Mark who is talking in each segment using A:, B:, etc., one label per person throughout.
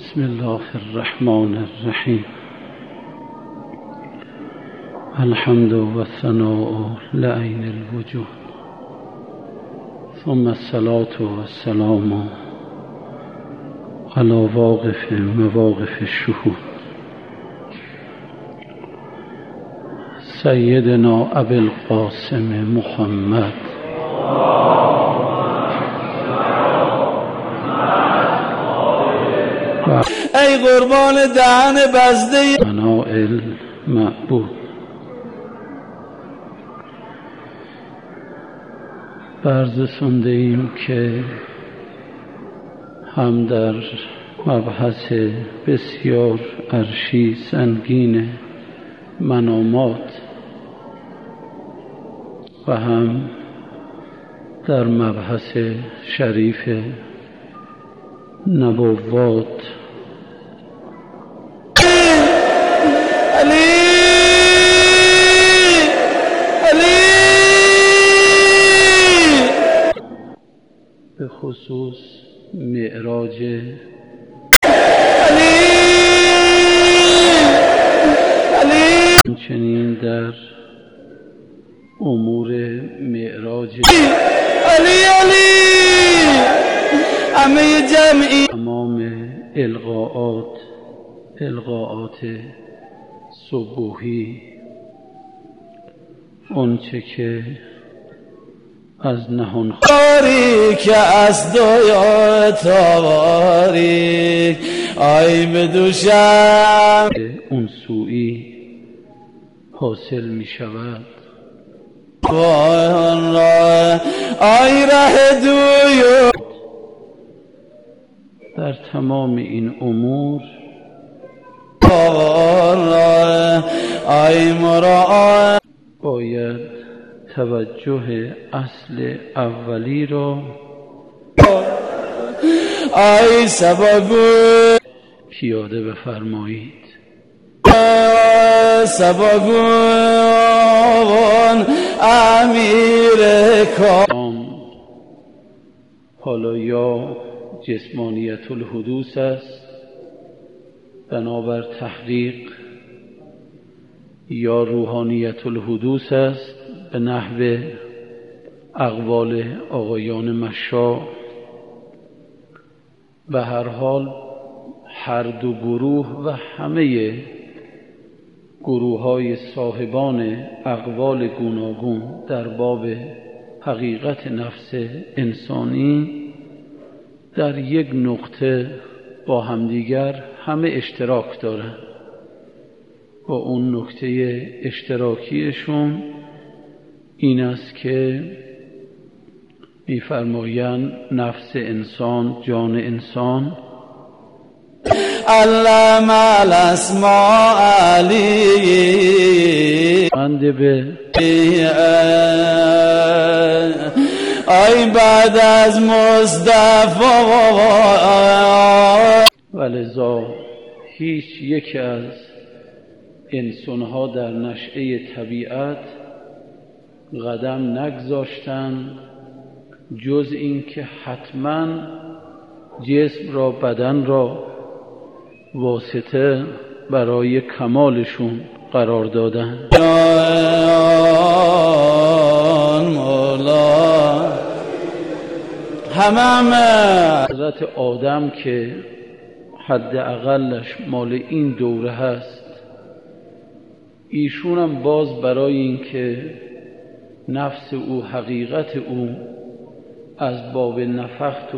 A: بسم الله الرحمن الرحیم. الحمد و الثناء لعین الوجود، ثم الصلاة و السلام علی واقف مواقف الشهود سیدنا ابی القاسم محمد
B: ای قربان دهن بسته
A: منائل معبود. برز سنده ایم که هم در مبحث بسیار عرشی سنگین منامات و هم در مبحث شریف نبوات به خصوص معراج همچنین در امور معراج
B: همه جمعی
A: تمام القاءات صبوحی، اونچه که از نهان
B: خاری که از دویا تاریک آی بدوشم
A: اون سوئی حاصل می شود،
B: وان را آی ره دویو
A: در تمام این امور
B: وان را آی مرا
A: باید توجه اصل اولی را
B: آی سباگو
A: پیاده بفرمایید.
B: سباگون امیر کام
A: حالا یا جسمانیت الحدوث است بنابر تحقیق، یا روحانیت الحدوث است به نحو اقوال آقایان مشا. به هر حال هر دو گروه و همه گروه‌های صاحبان اقوال گوناگون در باب حقیقت نفس انسانی در یک نقطه با همدیگر همه اشتراک دارند. با اون نکته اشتراکیشون این است که می‌فرمایند نفس انسان، جان انسان
B: علم الاسماء علی
A: بنده به
B: آی بعد از مصطفی
A: ولذا هیچ یک از انسان‌ها در نشأه طبیعت قدم نگذاشتند جز این که حتما جسم را، بدن را واسطه برای کمالشون قرار دادن.
B: همه
A: حضرت آدم که حد اقلش مال این دوره هست، ایشون هم باز برای این که نفس او، حقیقت او از باب نفخت و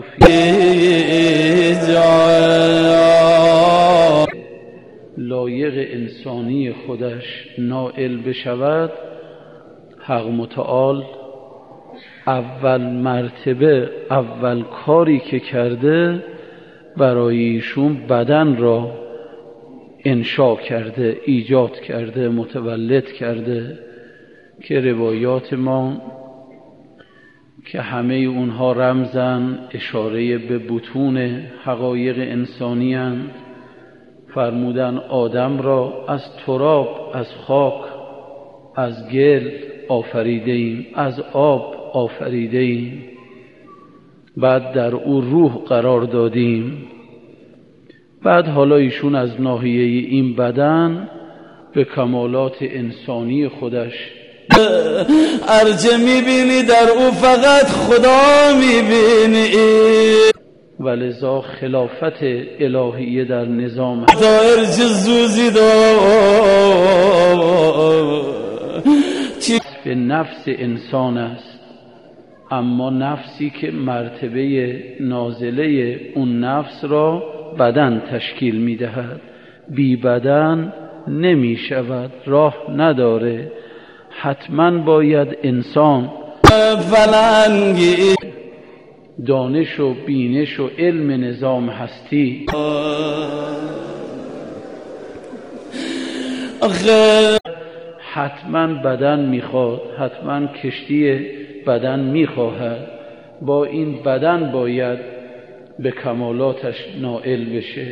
A: لایق انسانی خودش نائل بشود، حق متعال اول مرتبه، اول کاری که کرده برای ایشون بدن را انشا کرده، ایجاد کرده، متولد کرده که روایات ما که همه اونها رمزن اشاره به بطون حقایق انسانی اند. فرمودن آدم را از تراب، از خاک، از گل آفریده ایم، از آب آفریده ایم، بعد در او روح قرار دادیم، بعد حالا ایشون از ناحیه این بدن به کمالات انسانی خودش
B: ارچه میبینی در او فقط خدا میبینی،
A: ولذا خلافت الهیه در نظام
B: تا ارچه زوزی
A: به نفس انسان است، اما نفسی که مرتبه نازله اون نفس را بدن تشکیل میدهد. بی بدن نمی شود، راه نداره، حتما باید انسان
B: فلنگی
A: دانش و بینش و علم نظام هستی حتما بدن میخواد، حتما کشتی بدن میخواهد. با این بدن باید به کمالاتش نائل بشه.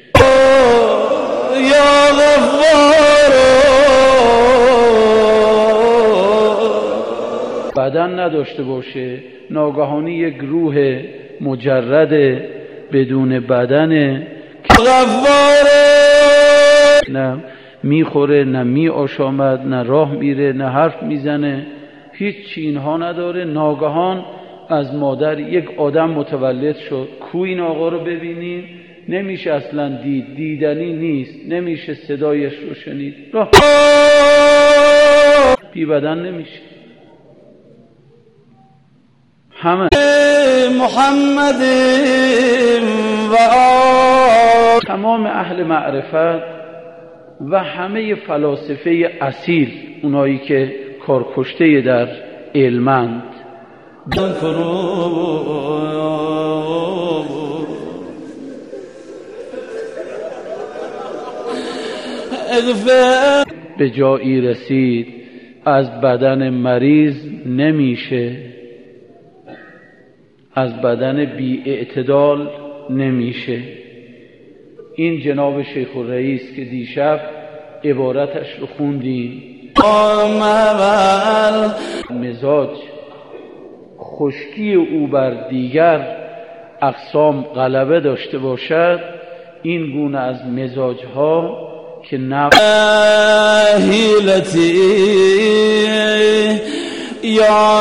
B: یا غفار،
A: بدن نداشته باشه، ناگهانی یک روح مجرد بدون بدن
B: غفار،
A: نه میخوره، نه می آشامد، نه راه میره، نه حرف میزنه، هیچ اینها نداره. ناگهان از مادر یک آدم متولد شد. کو این آقا رو ببینیم؟ نمیشه اصلا دید، دیدنی نیست، نمیشه صدایش رو شنید، راه بی بدن نمیشه. همه
B: محمد و
A: تمام اهل معرفت و همه فلاسفه اصیل، اونایی که کارکشته در علمند، به جایی رسید از بدن مریض نمیشه، از بدن بی اعتدال نمیشه. این جناب شیخ الرئیس که دیشب عبارتش رو خوندیم، مزاج خشکی او بر دیگر اقسام غلبه داشته باشد، این گونه از مزاجها که نفس
B: هیلتی یا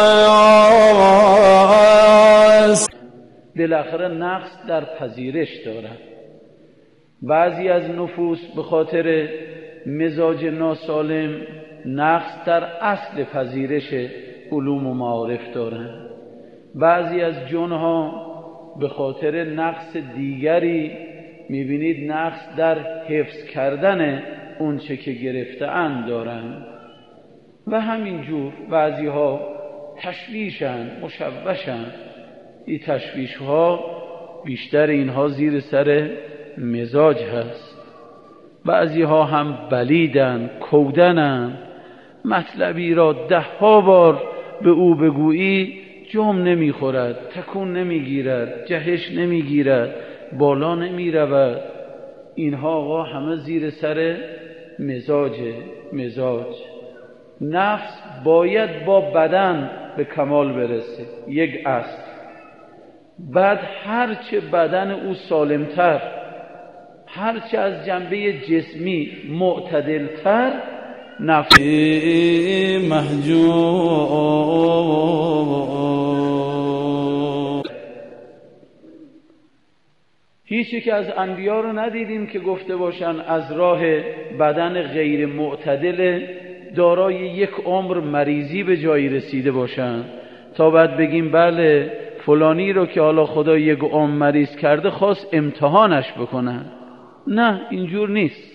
A: بالاخره نقص در پذیرش دارد. بعضی از نفوس به خاطر مزاج ناسالم نقص در اصل پذیرش علوم و معارف دارند. بعضی از جنها به خاطر نقص دیگری میبینید نقص در حفظ کردن اون چه که گرفته‌اند دارند و همینجور بعضی ها تشویشن، مشوشن. این تشویش ها بیشتر اینها زیر سر مزاج هست. بعضی ها هم بلیدن، کودنن، مطلبی را 10 بار به او بگویی جام نمیخورد، تکون نمیگیرد، جهش نمیگیرد، بالا نمیرود. اینها آقا همه زیر سر مزاج. نفس باید با بدن به کمال برسه، یک اصل. بعد هرچه بدن او سالمتر، هرچه از جنبه جسمی معتدلتر، نفس
B: محجوب.
A: هیچی که از انبیا رو ندیدیم که گفته باشن از راه بدن غیر معتدل دارای یک عمر مریضی به جایی رسیده باشن تا بعد بگیم بله فلانی رو که حالا خدا یک عمر مریض کرده خواست امتحانش بکنن. نه، اینجور نیست.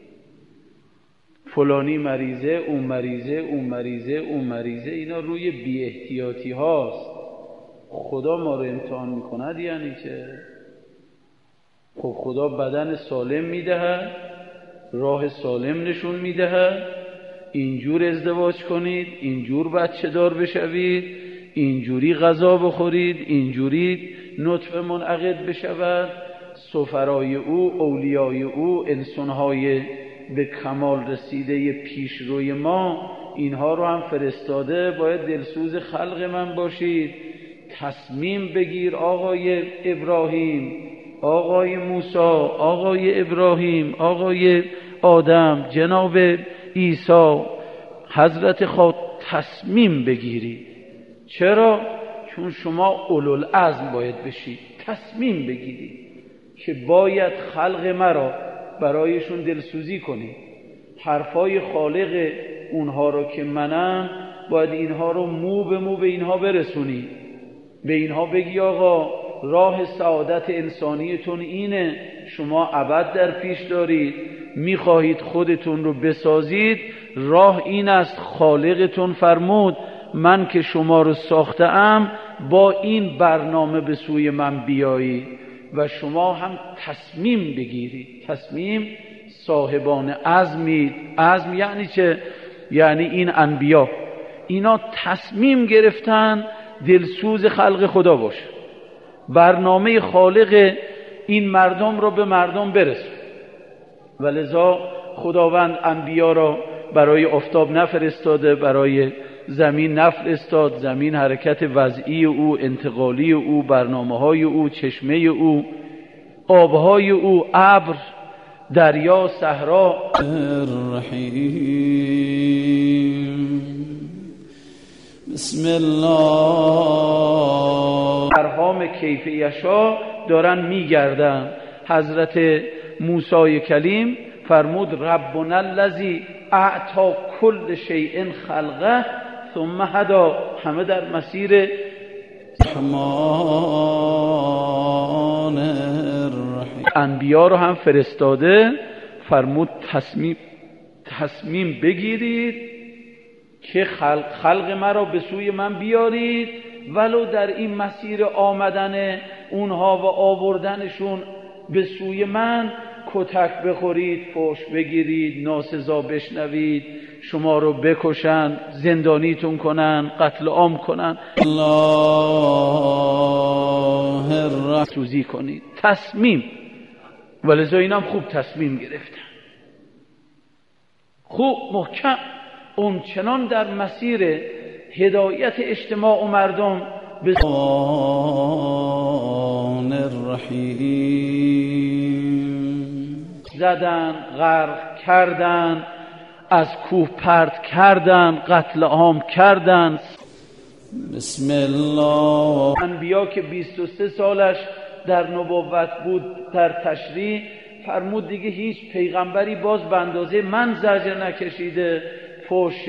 A: فلانی مریضه، اون مریضه، اون مریضه، اون مریضه، اینا روی بی احتیاطی هاست. خدا ما رو امتحان میکند یعنی که خب خدا بدن سالم میدهد، راه سالم نشون میدهد، اینجور ازدواج کنید، اینجور بچه دار بشوید، اینجوری غذا بخورید، اینجوری نطفه منعقد بشود. سفرای او، اولیای او، انسانهای به کمال رسیده پیش روی ما، اینها رو هم فرستاده. باید دلسوز خلق من باشید. تصمیم بگیر آقای ابراهیم، آقای موسی، آقای ابراهیم، آقای آدم، جناب عیسی، حضرت خود تصمیم بگیرید. چرا؟ چون شما اولوالعزم باید بشید، تصمیم بگیرید که باید خلق مرا برایشون دلسوزی کنید. حرفای خالق اونها رو که منم، باید اینها رو مو به مو به اینها برسونی. به اینها بگی آقا راه سعادت انسانیتون اینه، شما ابد در پیش دارید، میخواهید خودتون رو بسازید، راه این است. خالقتون فرمود من که شما رو ساختم با این برنامه به سوی من بیایید و شما هم تصمیم بگیرید. تصمیم صاحبان عزمید. عزم یعنی چه؟ یعنی این انبیا اینا تصمیم گرفتن دلسوز خلق خدا باشه، برنامه خالق این مردم رو به مردم برسون. ولذا خداوند انبیا را برای آفتاب نفرستاده، برای زمین نفرستاد. زمین حرکت وضعی او، انتقالی او، برنامه‌های او، چشمه او، آبهای او، ابر، دریا، صحرا.
B: بسم الله.
A: ارحام کیف یشا دارن میگردن. حضرت موسی کلیم فرمود ربنا الذی اعطی کل شیء خلقه ثم هدا. همه در مسیر
B: رحمان الرحیم.
A: انبیا رو هم فرستاده، فرمود تصمیم بگیرید که خلق مرا به سوی من بیارید، ولو در این مسیر آمدن اونها و آوردنشون به سوی من کتک بخورید، فحش بگیرید، ناسزا بشنوید، شما رو بکشن، زندانیتون کنن، قتل عام کنن،
B: الله الرحمن
A: سوزی کنید. تصمیم. ولذا اینم خوب تصمیم گرفتن، خوب محکم، اون چنان در مسیر هدایت اجتماع و مردم به
B: الرحیم
A: زدن، غرق کردن، از کوه پرت کردن، قتل عام کردن.
B: بسم الله.
A: انبیا که 23 سالش در نبوت بود، در تشریع فرمود دیگه هیچ پیغمبری باز به اندازه من زجر نکشیده. فحش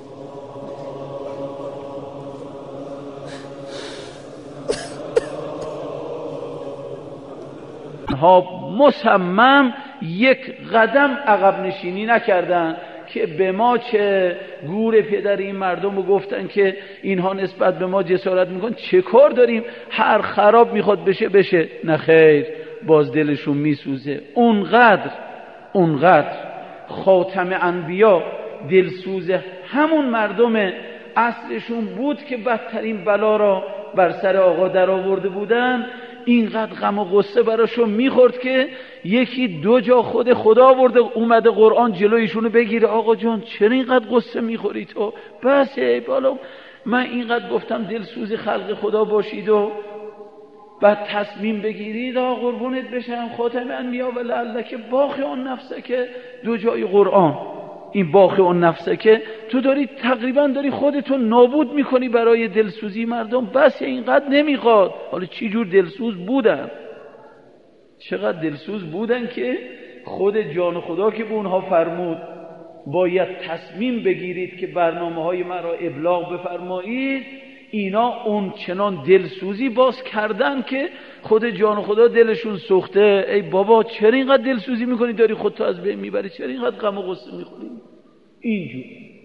A: ها مصمم یک قدم عقب نشینی نکردن که به ما چه، گور پدر این مردم رو گفتن که اینها نسبت به ما جسارت میکن، چه کار داریم، هر خراب میخواد بشه. نه خیر، باز دلشون میسوزه. اونقدر خاتم انبیا دلسوز همون مردم اصلشون بود که بدترین بلا را بر سر آقا در آورده بودن. اینقدر غم و غصه براشون میخورد که یکی دو جا خود خدا آورده اومده قرآن جلویشونو بگیره. آقا جان چرا اینقدر غصه میخوری تو؟ بسه بالا، من اینقدر گفتم دلسوز خلق خدا باشید و بعد تصمیم بگیرید. آقا قربونت بشم خاتم انبیا و لعلک باخ اون نفسه که دو جای قرآن، این باخ اون نفسه که تو داری تقریبا داری خودتون نابود میکنی برای دلسوزی مردم. بس اینقدر نمیخواد. حالا چی جور دلسوز بودن، چقدر دلسوز بودن که خود جان خدا که به اونها فرمود باید تصمیم بگیرید که برنامه های مرا ابلاغ بفرمایید، اینا اون چنان دلسوزی باز کردن که خود جان خدا دلشون سوخته. ای بابا چرا اینقدر دلسوزی میکنی، داری خودتو از بین میبری، چرا اینقدر غم و غصه میخوری؟ اینجور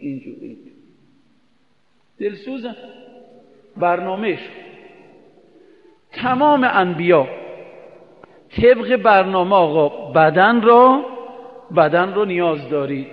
A: دلسوزن. برنامهش تمام انبیا طبق برنامه آقا بدن رو نیاز دارید.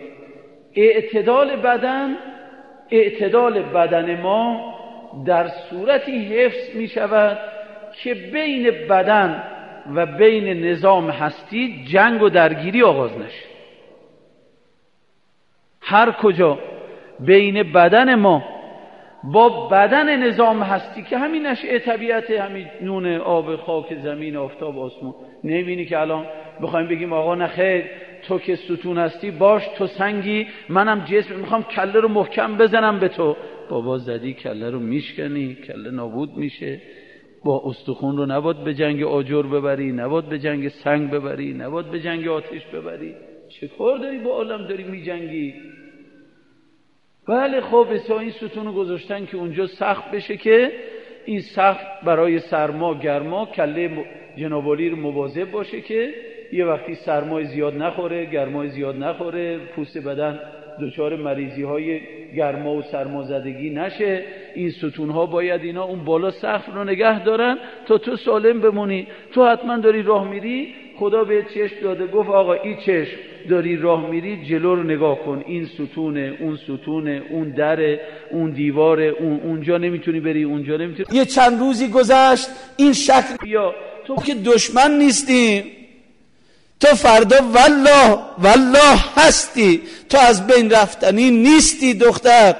A: اعتدال بدن ما در صورتی حفظ می شود که بین بدن و بین نظام هستی جنگ و درگیری آغاز نشه. هر کجا بین بدن ما با بدن نظام هستی که همین نشأه طبیعت، همین نون، آب، خاک، زمین، آفتاب، آسمان. نمیبینی که الان بخوایم بگیم آقا نخیر تو که ستون هستی باش، تو سنگی، منم جسم، میخوام کله رو محکم بزنم به تو. بابا زدی کله رو میشکنی، کله نابود میشه. با استخون رو نباید به جنگ آجر ببری، نباید به جنگ سنگ ببری، نباید به جنگ آتش ببری. چه کار داری با عالم داری میجنگی؟ بله خب این ستون رو گذاشتن که اونجا سقف بشه که این سقف برای سرما گرما کله جناب عالی رو مواظب باشه که یه وقتی سرمای زیاد نخوره، گرمای زیاد نخوره، پوست بدن دچار مریضی های گرما و سرمازدگی نشه. این ستون ها باید اینا اون بالا سقف رو نگه دارن تا تو سالم بمونی. تو حتما داری راه میری، خدا به چشم داده، گفت آقا این چشم داری راه میری جلو رو نگاه کن، این ستونه، اون ستونه، اون دره، اون دیواره، اونجا نمیتونی بری، اونجا نمیتونی.
B: یه چند روزی گذشت این شکل
A: بیا
B: تو که دشمن نیستی، تو فردا والله هستی، تو از بین رفتنی نیستی دختر.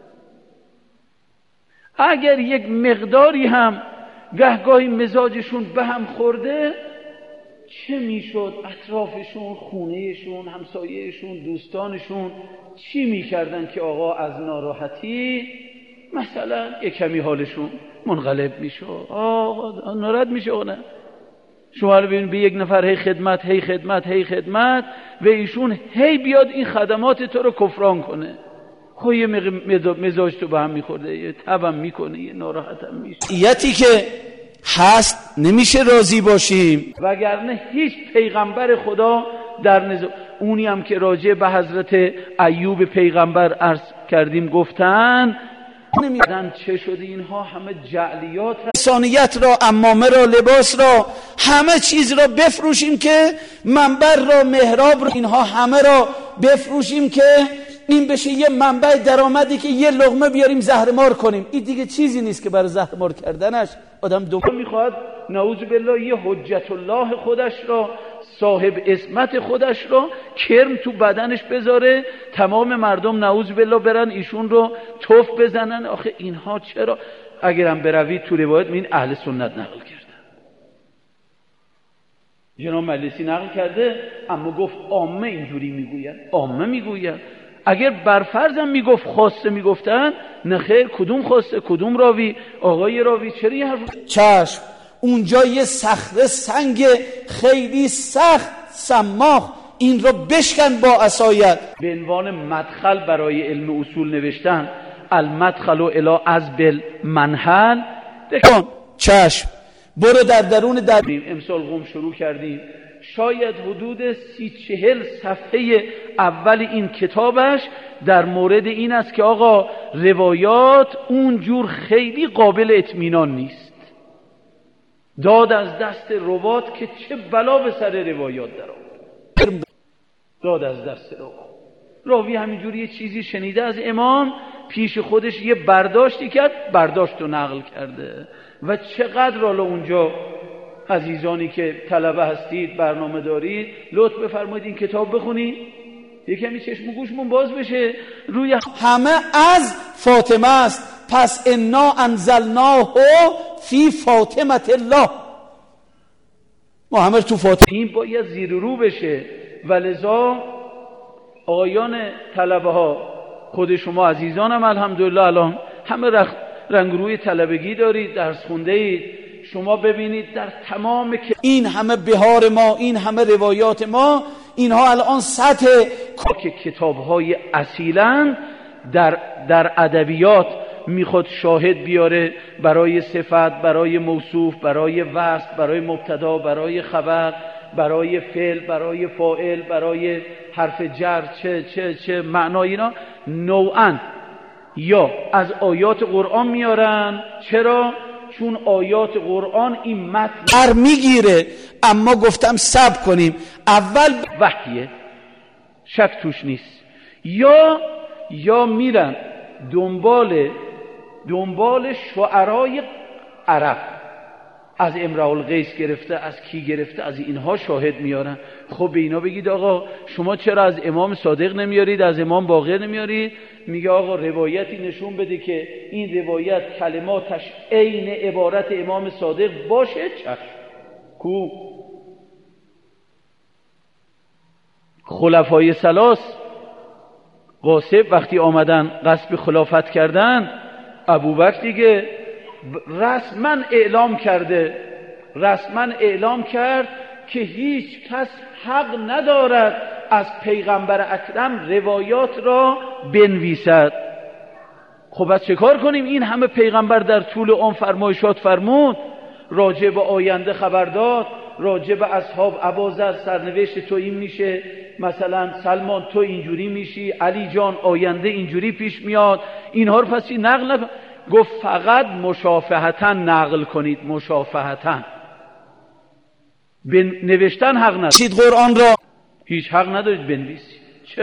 A: اگر یک مقداری هم گهگاهی مزاجشون به هم خورده، چه میشد؟ اطرافشون، خونهشون، همسایهشون، دوستانشون چی میکردن که آقا از ناراحتی مثلا یک کمی حالشون منقلب میشه، آقا ناراحت میشه. نه شما رو ببین به یک نفر هی خدمت و ایشون هی بیاد این خدمات تو رو کفران کنه. خب یه مزاج تو به هم میخورده، یه تبم میکنه، یه ناراحتم میشه.
B: یتی که هست نمیشه راضی باشیم،
A: وگرنه هیچ پیغمبر خدا در نظام، اونی هم که راجع به حضرت ایوب پیغمبر عرض کردیم گفتن نمیدن چه شده اینها همه جعلیات،
B: انسانیت را، عمامه را، لباس را، همه چیز را بفروشیم که منبر را، محراب را، اینها همه را بفروشیم که این بشه یه منبع درآمدی که یه لقمه بیاریم زهرمار کنیم. این دیگه چیزی نیست که برای زهرمار کردنش آدم دوباره
A: میخواد نعوذ بالله یه حجت الله خودش را، صاحب اسمت خودش را کرم تو بدنش بذاره، تمام مردم نعوذ بالله برن ایشون رو توف بزنن. آخه اینها چرا؟ اگرم بروید تو روایت این اهل سنت نقل کردن، جناب مجلسی نقل کرده، اما گفت عامه اینجوری میگوین، عامه میگوین. اگر برفرضم میگفت خاصه میگفتن، نخیر کدوم خاصه، کدوم راوی، آقای راوی چرا یه حرف؟
B: چشم اونجا یه صخره سنگ خیلی سخت سماخ، این رو بشکن با عصایت.
A: به عنوان مدخل برای علم اصول نوشتن المدخل الی عذب المنحل.
B: چشم برو در درون
A: امسال قم شروع کردیم، شاید حدود 30-40 صفحه اول این کتابش در مورد این است که آقا روایات اونجور خیلی قابل اطمینان نیست، داد از دست روات که چه بلا به سر روایات در آورد، داد از دست روات. راوی همینجوری یه چیزی شنیده از امام، پیش خودش یه برداشتی کرد، برداشت رو نقل کرده. و چقدر حالا اونجا عزیزانی که طلبه هستید، برنامه دارید، لطف بفرمایید این کتاب بخونید، یه کمی چشم و گوشمون باز بشه. روی
B: همه از فاطمه است، پس انا انزلناه فی فاطمه الله، ما همه تو فاطمه.
A: این باید زیر رو بشه. ولذا آقایان طلبه ها، خود شما عزیزانم الحمدلله الان همه رنگ روی طلبگی دارید، درس خونده اید، شما ببینید در تمام
B: این همه بهار ما، این همه روایات ما، اینها الان سطح
A: که کتاب‌های اصیلاً در ادبیات میخواد شاهد بیاره برای صفت، برای موصوف، برای وصف، برای مبتدا، برای خبر، برای فعل، برای فاعل، برای حرف جر، چه معنای اینا نوعاً یا از آیات قرآن میارن. چرا؟ چون آیات قرآن این متن
B: میگیره. اما گفتم صبر کنیم، اول
A: وحیه، شک توش نیست. یا میرن دنبال شعرای عرب، از امرؤ القیس گرفته، از کی گرفته، از اینها شاهد میارن. خب به اینا بگید آقا شما چرا از امام صادق نمیارید، از امام باقر نمیارید؟ میگه آقا روایتی نشون بده که این روایت کلماتش عین عبارت امام صادق باشه. چشم. کو خلفای ثلاث غاصب وقتی آمدن قصد خلافت کردن، ابوبکر دیگه رسما اعلام کرد که هیچ کس حق ندارد از پیغمبر اکرم روایات را بنویسد. خب از چه کار کنیم؟ این همه پیغمبر در طول عمر فرمایشات فرمود، راجع به آینده خبر داد، راجع به اصحاب ابوذر سرنوشت تو این میشه، مثلا سلمان تو اینجوری میشی، علی جان آینده اینجوری پیش میاد، اینها رو پس نقل نکن. گفت فقط مشافهتاً نقل کنید، مشافهتاً، نوشتن حق ندارید.
B: قرآن را
A: هیچ حق ندارید بنویسید.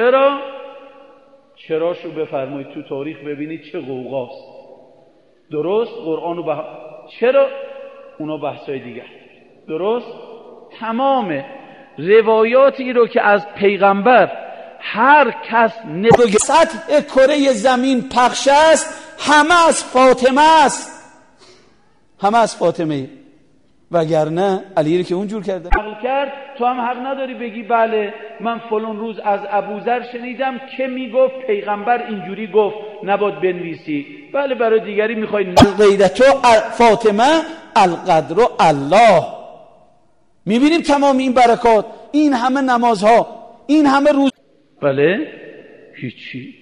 A: چرا شو بفرمایید تو تاریخ ببینید چه غوغاست. درست قرآن رو چرا اونا بحثای دیگر. درست تمام روایاتی رو که از پیغمبر هر کس
B: سطح کره زمین پخش است، همه از فاطمه وگرنه علی رو که اونجور کرده
A: نقل کرد. تو هم حق نداری بگی بله من فلان روز از ابوذر شنیدم که میگفت پیغمبر اینجوری گفت نباید بنویسی. بله برای دیگری میخوای
B: الغیدت فاطمه القدر الله. میبینیم تمام این برکات، این همه نمازها، این همه روز،
A: بله هیچی.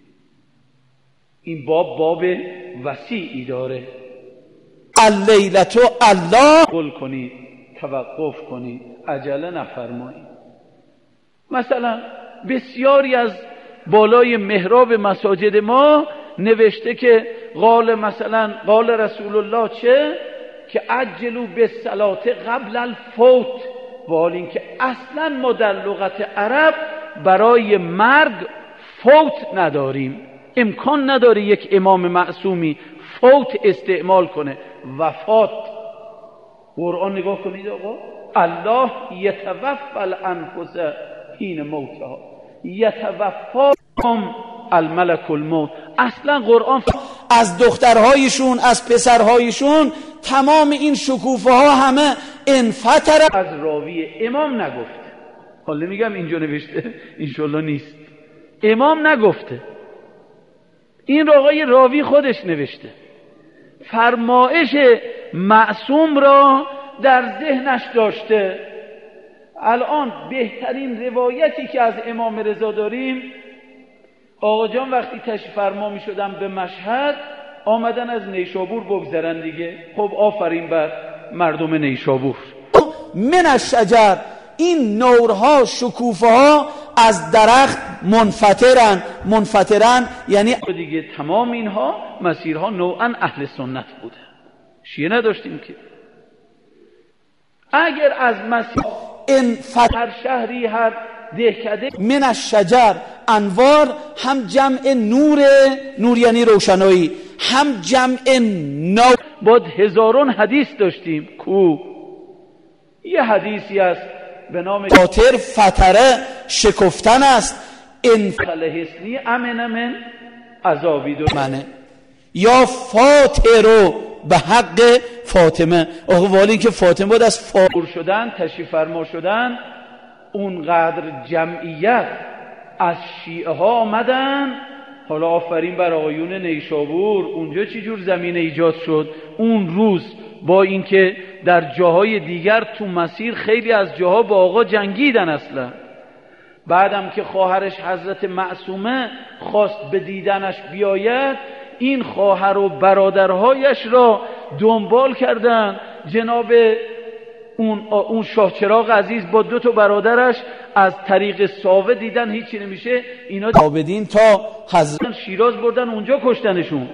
A: این باب وسیعی داره.
B: اللیلة الله
A: قل کنید، توقف کنید، عجله نفرمایید. مثلا بسیاری از بالای محراب مساجد ما نوشته که قال رسول الله چه؟ که عجلوا بالصلاة قبل الفوت. و حال این که اصلا ما در لغت عرب برای مرگ فوت نداریم. امکان نداره یک امام معصومی فوت استعمال کنه. وفات. قرآن نگاه کنید آقا، الله یتوفی الانفس حین موتها یتوفاهم الملک الموت. اصلا قرآن
B: از دخترهایشون، از پسرهایشون، تمام این شکوفه ها همه انفتر.
A: از راوی امام نگفته. حالا میگم اینجا نوشته، انشالله نیست. امام نگفته، این آقای راوی خودش نوشته. فرمایش معصوم را در ذهنش داشته. الان بهترین روایتی که از امام رضا داریم، آقا جان وقتی تشریف فرما می شدن به مشهد، آمدن از نیشابور بگذرن دیگه. خب آفرین بر مردم نیشابور.
B: من الشجر، این نورها، شکوفه ها از درخت منفطرن یعنی
A: دیگه تمام اینها مسیرها نوعا اهل سنت بوده، شیعه نداشتیم که. اگر از مسیر
B: هر
A: شهری، هر دهکده،
B: من الشجر انوار، هم جمع نور یعنی روشنایی، هم جمع نور.
A: بعد هزاران حدیث داشتیم. کو یه حدیثی است به نام
B: خاطر فتره شکفتن است،
A: حسنی امن من عذابی
B: منه، یا فاطرو به حق فاطمه. آقا والی که فاطمه بود از
A: فاطر شدن، تشریف فرما شدن، اونقدر جمعیت از شیعه ها آمدن. حالا آفرین بر آقایون نیشابور، اونجا چی جور زمینه ایجاد شد اون روز. با اینکه در جاهای دیگر تو مسیر خیلی از جاها با آقا جنگیدن اصلا. بعدم که خواهرش حضرت معصومه خواست به دیدنش بیاید، این خواهر و برادرهایش را دنبال کردن. جناب اون شاه چراغ عزیز با 2 برادرش از طریق ساوه دیدن هیچی نمیشه، اینا
B: عابدین تا حضرت
A: شیراز بردن اونجا کشتنشون.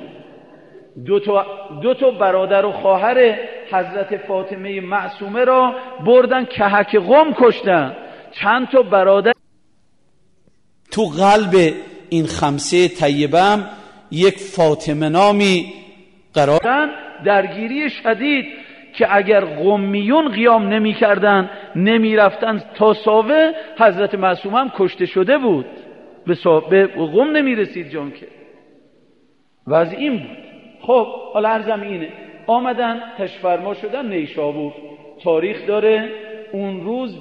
A: 2 برادر و خواهر حضرت فاطمه معصومه را بردن کهک قم کشتن. چند تا برادر
B: تو قلب این خمسه طیبه یک فاطمه نامی قرار.
A: درگیری شدید. که اگر قمیون قیام نمی کردن نمی رفتن تا ساوه، حضرت معصومه هم کشته شده بود، به قم نمی رسید جان که. وضع این بود. خب حالا عرضم اینه، آمدن تشریف فرما شدن نیشابور. تاریخ داره اون روز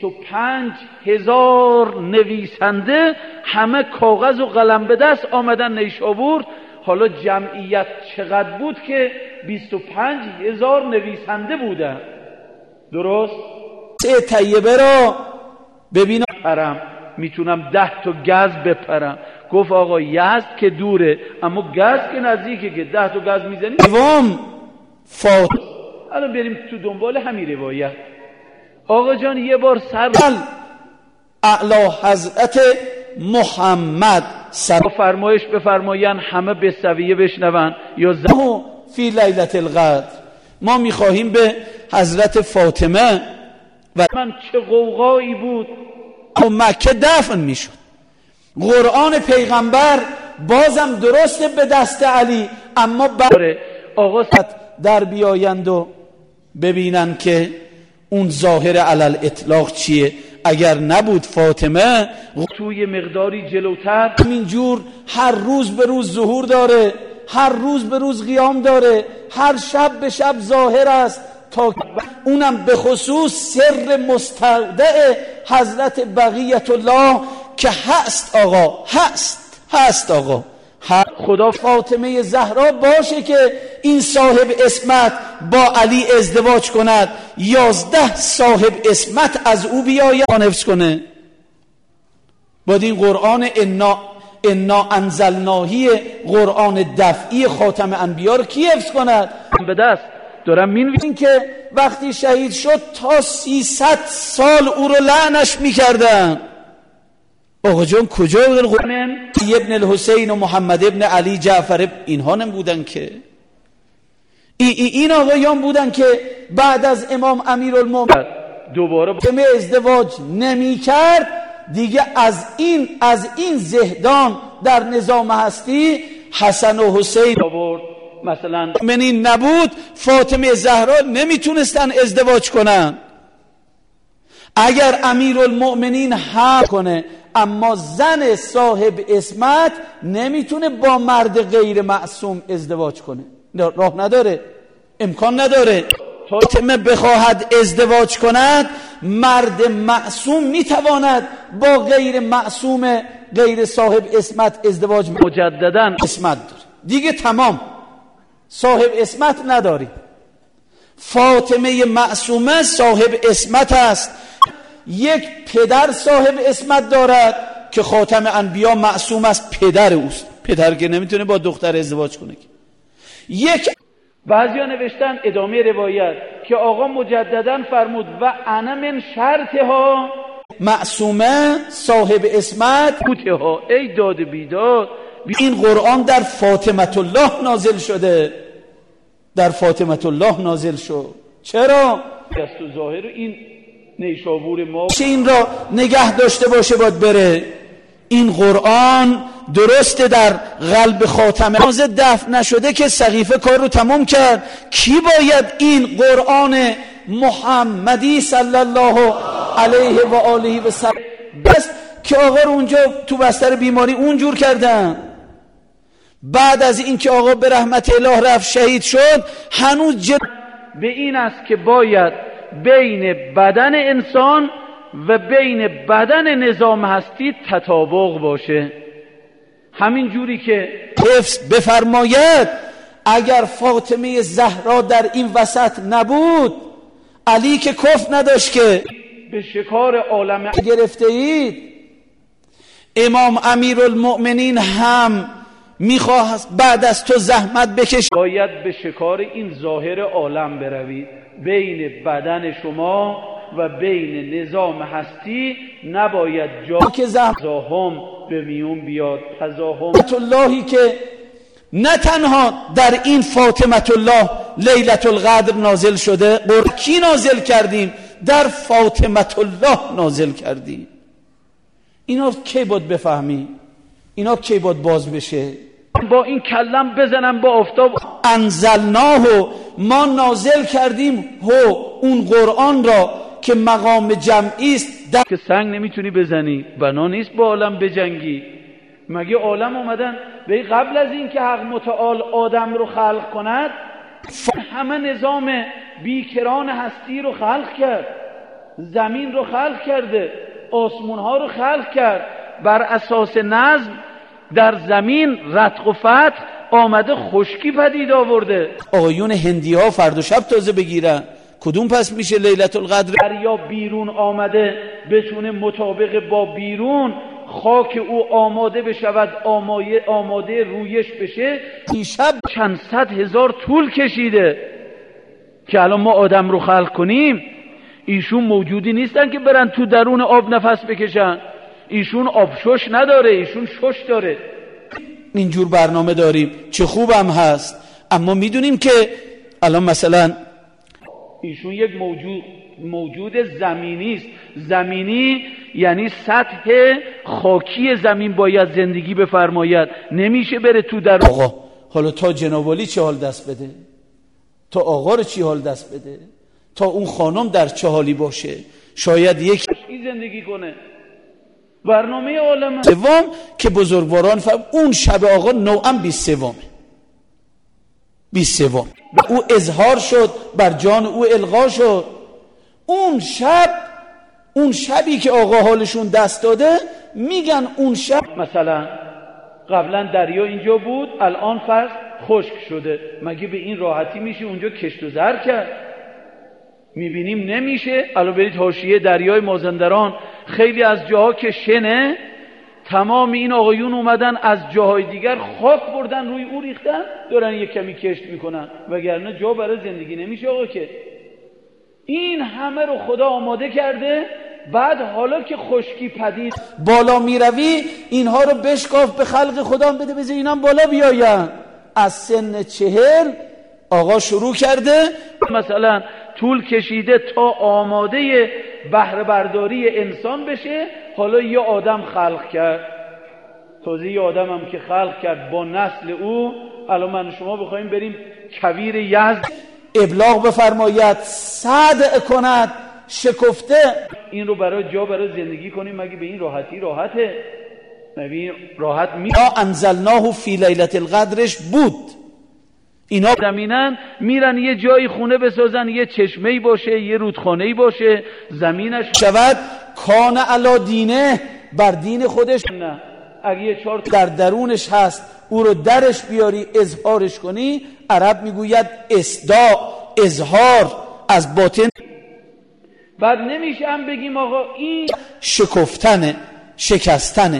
A: 25,000 نویسنده همه کاغذ و قلم به دست آمدن نیشابور. حالا جمعیت چقدر بود که 25,000 نویسنده بودن. درست؟
B: طیبه را ببینم
A: پرم، میتونم 10 تا گز بپرم. گفت آقا یزد که دوره اما گز که نزدیکه، که 10 تا گز میزنی
B: دوام فات.
A: الان بریم تو دنبال همین روایت. آقا جان یه بار سر
B: اعلی حضرت محمد
A: فرمایش بفرماین همه به سویه بشنون یا
B: فی لیلة القدر. ما میخواهیم به حضرت فاطمه و
A: من چه غوغایی بود
B: مکه دفن میشد. قرآن پیغمبر بازم درسته به دست علی، اما
A: آقا
B: در بیایند و ببینن که اون ظاهر علل اطلاق چیه. اگر نبود فاطمه
A: توی مقداری جلوتر
B: اینجور هر روز به روز ظهور داره، هر روز به روز قیام داره، هر شب به شب ظاهر است، تا اونم به خصوص سر مستودع حضرت بقیت الله که هست آقا، هست آقا.
A: خدا
B: فاطمه زهرا باشه که این صاحب اسمت با علی ازدواج کند، 11 صاحب اسمت از او بیاید حفظ کنه. باید این قرآن انا انزلناهی، قرآن دفعی خاتم انبیا رو کی حفظ کند؟
A: به دست دارم
B: این که وقتی شهید شد تا 300 سال او رو لعنش میکردن. آقا جان کجا قرآن ابن الحسین و محمد ابن علی جعفر اینها نبودن که این آقایان بودن که بعد از امام امیرالمومنین
A: دوباره
B: ازدواج نمی کرد دیگه. از این زهدان در نظام هستی حسن و حسین
A: آورد مثلا
B: منین نبود، فاطمه زهرا نمیتونستن ازدواج کنن. اگر امیرالمؤمنین هم کنه، اما زن صاحب اسمت نمیتونه با مرد غیر معصوم ازدواج کنه، راه نداره، امکان نداره. فاطمه بخواهد ازدواج کند، مرد معصوم میتواند با غیر معصوم غیر صاحب اسمت ازدواج
A: مجدداً
B: اسمت داره دیگه، تمام صاحب اسمت نداری. فاطمه معصومه صاحب اسمت است. یک پدر صاحب اسمت دارد که خاتم انبیا معصوم است، پدر اوست. پدر که نمیتونه با دختر ازدواج کنه. یک
A: بعضیا نوشتن ادامه روایت که آقا مجددا فرمود و انا من شرطها
B: معصومه صاحب اسمت
A: ها. ای داد بیداد،
B: این قرآن در فاطمه الله نازل شده، در فاطمه الله نازل شد. چرا؟
A: دست و ظاهر این نیشابور ما
B: این را نگه داشته باشه باید بره. این قرآن درسته در قلب خاتمه نازل دفن نشده که سقیفه کار رو تمام کرد. کی باید این قرآن محمدی صلی الله علیه و آله و سلم بس که آقا رو اونجا تو بستر بیماری اونجور کردن؟ بعد از این که آقا به رحمت الله رفت شهید شد، هنوز
A: به این است که باید بین بدن انسان و بین بدن نظام هستی تطابق باشه. همین جوری که
B: حفظ بفرماید اگر فاطمه زهرا در این وسط نبود، علی که کفر نداشت که
A: به شکار عالم
B: گرفته اید، امام امیرالمؤمنین هم میخواست بعد از تو زحمت بکش،
A: باید به شکار این ظاهر عالم بروید. بین بدن شما و بین نظام هستی نباید جا
B: که
A: تزاحم به میون بیاد. تزاحم
B: اللهی که نه تنها در این فاطمه الله لیلة القدر نازل شده، کی نازل کردیم؟ در فاطمه الله نازل کردیم. اینا کی باید بفهمی؟ اینا کی باید باز بشه؟
A: با این کلم بزنم با آفتاب.
B: انزلناه، ما نازل کردیم هو اون قرآن را که مقام جمعی است.
A: که سنگ نمیتونی بزنی، بنا نیست با عالم بجنگی. مگه عالم اومدن به قبل از این که حق متعال آدم رو خلق کند همه نظام بیکران هستی رو خلق کرد، زمین رو خلق کرده، آسمون ها رو خلق کرد. بر اساس نظم در زمین رتق و فتق آمده، خشکی پدید آورده.
B: آقایون هندی ها فردا شب تازه بگیرن، کدوم پس میشه لیلت القدر؟
A: دریا بیرون آمده بتونه مطابق با بیرون خاک او آماده بشود، آماده رویش بشه.
B: این شب
A: چند صد هزار طول کشیده که الان ما آدم رو خلق کنیم. ایشون موجودی نیستن که برن تو درون آب نفس بکشن. ایشون آبشش نداره، ایشون شش داره.
B: اینجور برنامه داریم، چه خوبم هست. اما میدونیم که الان مثلا
A: ایشون یک موجود زمینی است. زمینی یعنی سطح خاکی زمین باید زندگی بفرماید، نمیشه بره تو در.
B: آقا حالا تا جناب علی چه حال دست بده، تا آقا رو چی حال دست بده، تا اون خانم در چه حالی باشه. شاید یک
A: زندگی کنه. برنامه عالم
B: سوم که بزرگواران اون شب آقا نوعا 23 او اظهار شد، بر جان او القا شد. اون شبی که آقا حالشون دست داده، میگن اون شب
A: مثلا قبلا دریا اینجا بود، الان فرض خشک شده. مگه به این راحتی میشه اونجا کشت و زر کرد؟ میبینیم نمیشه. الان برید حاشیه دریای مازندران، خیلی از جاها که شنه، تمام این آقایون اومدن از جاهای دیگر خاک بردن روی او ریختن، دارن یک کمی کشت میکنن، وگرنه جا برای زندگی نمیشه آقا. که این همه رو خدا آماده کرده، بعد حالا که خشکی پدید
B: بالا میروی اینها رو بشکاف، به خلق خدا بده، بذار اینا بالا بیاین. از سن 40 آقا شروع کرده،
A: مثلا طول کشیده تا آماده بهره برداری انسان بشه. حالا یه آدم خلق کرد، تازه یه آدم هم که خلق کرد با نسل او. الان من شما بخوایم بریم کویر یزد
B: ابلاغ بفرماید، صدع کند، شکفته،
A: این رو برای زندگی کنیم. مگه به این راحتی راحته؟ ببین راحت
B: انزلناه فی لیلة القدرش بود. اینا
A: زمینن میرن یه جایی خونه بسازن، یه چشمه‌ای باشه، یه رودخانه‌ای باشه، زمینش
B: شود کان علی دینه، بر دین خودش.
A: نه، اگه یه چهار
B: در درونش هست، او رو درش بیاری، اظهارش کنی. عرب میگوید اصداء، اظهار از باطن.
A: بعد نمیشه هم بگیم آقا این
B: شکفتنه، شکستنه،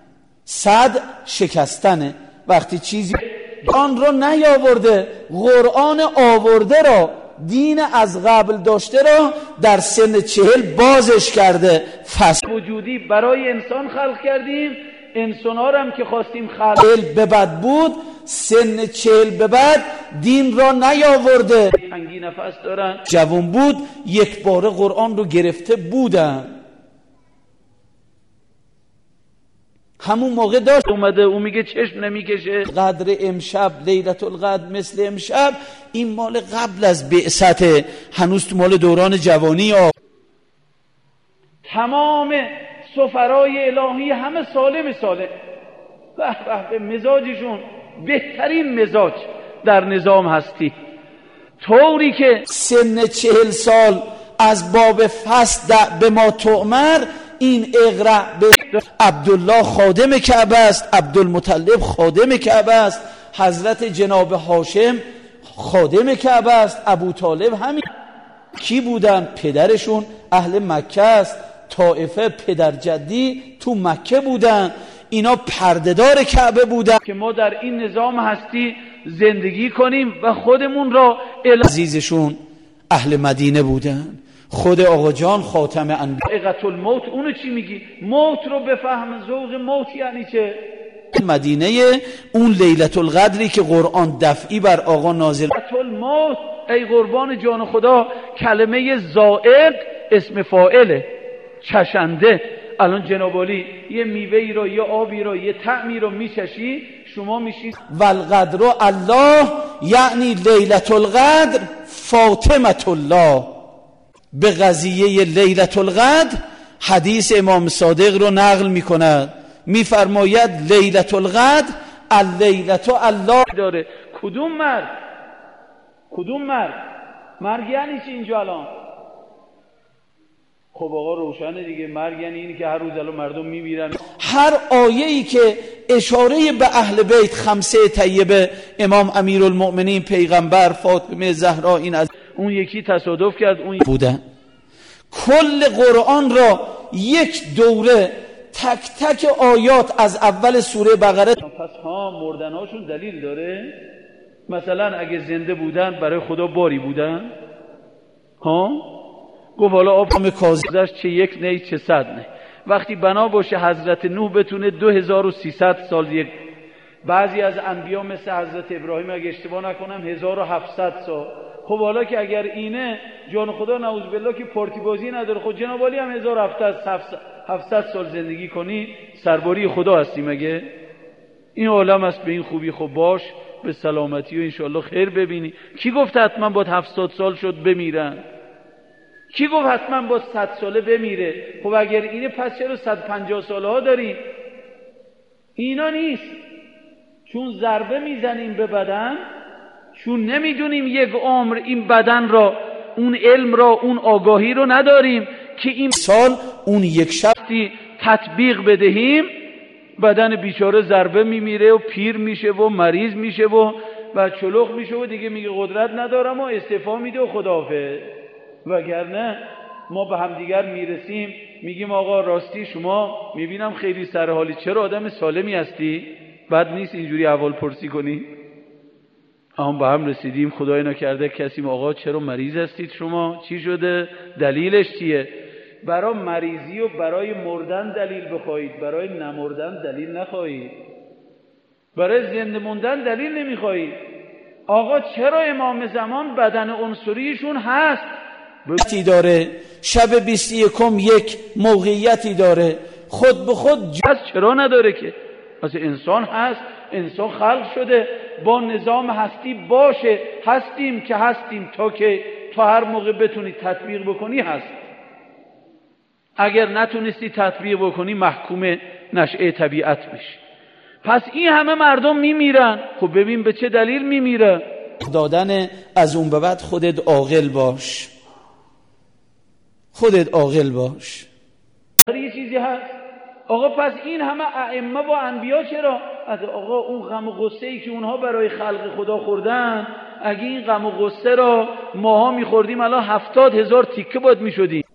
B: صد شکستنه. وقتی چیزی آن رو نیاورده، قرآن آورده را، دین از قبل داشته را در سن 40 بازش کرده.
A: وجودی برای انسان خلق کردیم، انسان ها هم که خواستیم خلق
B: 40 به بعد بود، سن 40 به بعد دین را نیاورده.
A: تنگی نفس دارن،
B: جوان بود، یک باره قرآن رو گرفته بودن. همون موقع داشت
A: اومده، او میگه چشم نمیکشه.
B: قدر امشب، لیلت القدر مثل امشب، این مال قبل از بعثت، هنوز تو مال دوران جوانی.
A: تمام سفرای الهی همه سالم، به مزاجشون بهترین مزاج در نظام هستی، طوری که
B: سن 40 سال از باب فصدع به ما تؤمر، این اقرأ به عبدالله خادم کعبه است، عبدالمطلب خادم کعبه است، حضرت جناب هاشم خادم کعبه است، ابو طالب همین. کی بودن؟ پدرشون اهل مکه است، طائفه پدر جدی تو مکه بودن، اینا پردهدار کعبه بودن.
A: که ما در این نظام هستی زندگی کنیم و خودمون را
B: عزیزشون اهل مدینه بودن، خود آقا جان خاتم انبیاء.
A: حقیقت الموت اونو چی میگی؟ موت رو بفهم، ذوق موت یعنی چه؟
B: مدینه اون لیلت القدری که قرآن دفعی بر آقا نازل.
A: حقیقت الموت، ای قربان جان خدا، کلمه زائق اسم فاعله، چشنده. الان جناب علی یه میوه‌ای رو، یه آبی رو، یه طعمی رو میچشی، شما میشید
B: والقدر الله، یعنی لیلة القدر فاطمة الله. به قضیه لیلة القدر حدیث امام صادق رو نقل میکند، میفرماید لیلة القدر اللیلة الله
A: داره. کدوم مرد مرگ یعنی چی اینجا الان؟ خب آقا روشنه دیگه، مرگ یعنی اینی که هر روز الان مردم میمیرن.
B: هر آیه‌ای که اشاره به اهل بیت خمسه طیبه، امام امیرالمؤمنین، پیغمبر، فاطمه زهرا، این از
A: اون یکی تصادف کرد اون
B: بودن. کل قرآن را یک دوره تک تک آیات از اول سوره بقره.
A: پس مردنهاشون دلیل داره؟ مثلا اگه زنده بودن برای خدا باری بودن؟ گفت حالا آب کازش چه یک نی چه 100 نی. وقتی بنا باشه حضرت نوح بتونه 2300 سال یک، بعضی از انبیا مثل حضرت ابراهیم اگه اشتباه نکنم 1700 سال. خب حالا که اگر اینه جان خدا نعوذ بالله که پارتی بازی نداره، خود جناب علی هم 1700 سال زندگی کنی سرباری خدا هستی مگه؟ این عالم است به این خوبی. خب باش به سلامتی و انشالله خیر ببینی. کی گفت حتما باید 70 سال شد بمیرن؟ کی گفت حتما باید 100 ساله بمیره؟ خب اگر اینه پس چرا 150 ساله ها داریم؟ اینا نیست. چون ضربه میزنیم به بدن، چون نمیدونیم یک عمر این بدن را، اون علم را، اون آگاهی رو نداریم که این
B: سال اون یک
A: شبی تطبیق بدهیم، بدن بیچاره ضربه میمیره و پیر میشه و مریض میشه و چلوخ میشه و دیگه میگه قدرت ندارم و استعفا میده و خداحافظ. وگرنه ما به همدیگر میرسیم میگیم آقا راستی شما میبینم خیلی سرحالی، چرا آدم سالمی هستی؟ بد نیست اینجوری احوال پرسی کنی. اما به هم رسیدیم خدای نکرده کسی آقا چرا مریض هستید شما؟ چی شده؟ دلیلش چیه؟ برای مریضی و برای مردن دلیل بخواهید، برای نمردن دلیل نخواهید، برای زنده موندن دلیل نمیخواهید. آقا چرا امام زمان بدن عنصریشون هست؟
B: موقعیتی داره، شب 21 یک موقعیتی داره، خود به خود
A: چرا نداره که؟ از انسان هست، انسان خلق شده با نظام هستی باشه، هستیم که هستیم تا هر موقع بتونی تطبیق بکنی هست. اگر نتونستی تطبیق بکنی محکوم نشأه طبیعت بشی. پس این همه مردم میمیرن. خب ببین به چه دلیل میمیرن؟
B: دادن از اون به بعد خودت عاقل باش، خودت عاقل باش.
A: یه چیزی هست آقا، پس این همه ائمه با انبیا چرا؟ آقا اون غم و غصه ای که اونها برای خلق خدا خوردن، اگه این غم و غصه را ماها میخوردیم الان 70,000 تیکه باید میشدیم.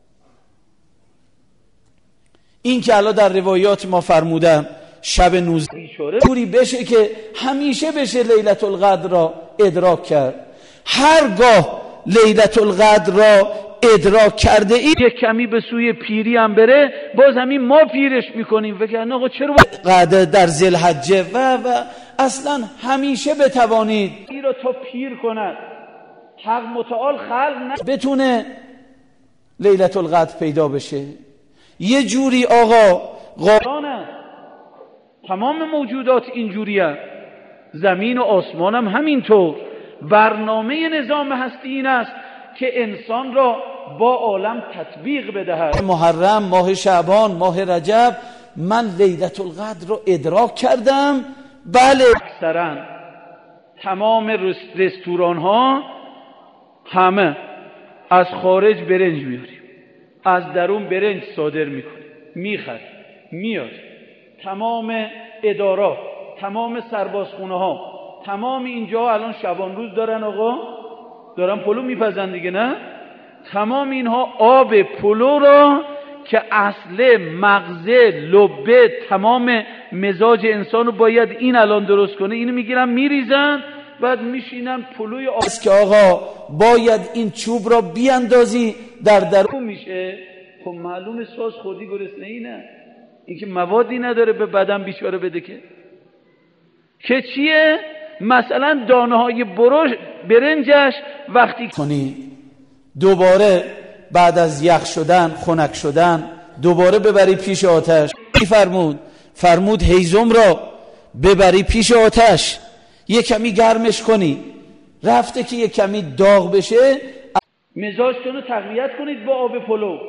B: این که الان در روایات ما فرمودم شب 19 جوری بشه که همیشه بشه لیلة القدر را ادراک کرد. هرگاه لیلة القدر را ادراک کرده این
A: یک کمی به سوی پیری هم بره، باز همین ما پیرش میکنیم. وگرنه آقا چرا
B: قدر در ذوالحجه و اصلا همیشه بتوانید
A: این را تا پیر کند حق متعال خلق
B: بتونه لیلة القدر پیدا بشه. یه جوری آقا
A: قرآن تمام موجودات اینجوری هست، زمین و آسمان هم همینطور. برنامه نظام هستی این است که انسان را با عالم تطبیق بدهد.
B: محرم، ماه شعبان، ماه رجب من لیلة القدر رو ادراک کردم. بله
A: اکثرا تمام رستوران ها همه از خارج برنج میاریم، از درون برنج صادر میکنیم، میخریم، میاریم. تمام ادارات، تمام سربازخونه ها، تمام اینجا الان شبان روز دارن آقا، دارن پلو میپزن دیگه، نه؟ تمام اینها آب پلو را که اصل مغزه لبه تمام مزاج انسانو باید این الان درست کنه، اینو میگیرن میریزن، بعد میشینن پلوی آب
B: که آقا باید این چوب را بیاندازی در درون
A: میشه. خب معلومه ساز خودی گرسنه اینه، این که موادی نداره به بدن بیچاره بده که چیه؟ مثلا دانه های برنجش وقتی
B: کنی دوباره بعد از یخ شدن، خنک شدن، دوباره ببری پیش آتش. فرمود هیزم را ببری پیش آتش، یک کمی گرمش کنی، رفته که یک کمی داغ بشه،
A: مزاجتون رو تقویت کنید با آب پلو.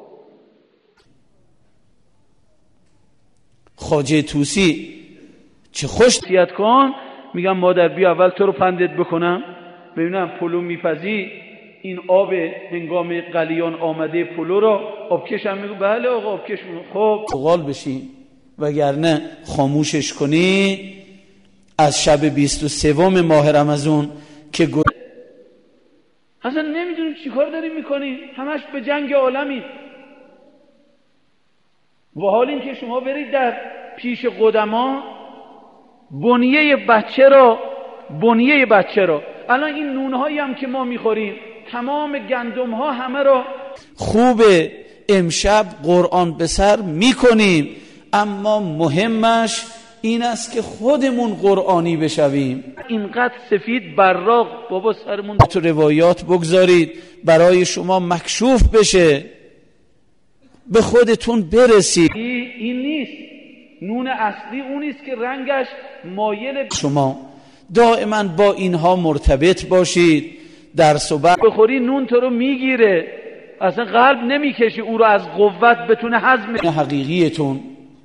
B: خواجه طوسی چه خوش
A: نصیحت کن، میگم مادر بیا اول تو رو پندت بکنم ببینم پلو میپزی، این آب هنگام قلیان آمده پلو را آبکش هم میگو بله آقا آبکش میگو. خب
B: شغال بشی، وگرنه خاموشش کنی از شب 23 ماه رمضان که
A: اصلا نمیدونیم چی کار داریم میکنیم، همش به جنگ عالمی. و حال این که شما برید در پیش قدما بنیه بچه را الان این نونهایی هم که ما میخوریم تمام گندم ها همه را
B: خوبه امشب قرآن به سر میکنیم، اما مهمش این است که خودمون قرآنی بشویم.
A: اینقدر سفید براق بابا سرمون
B: تو روایات بگذارید برای شما مکشوف بشه، به خودتون برسید.
A: این نیست نون اصلی، اون نیست که رنگش مایل.
B: شما دائما با اینها مرتبط باشید. در صبح
A: بخوری نون تو رو میگیره، اصلا قلب نمیکشی او رو از قوت بتونه هضم.
B: حقیقیتون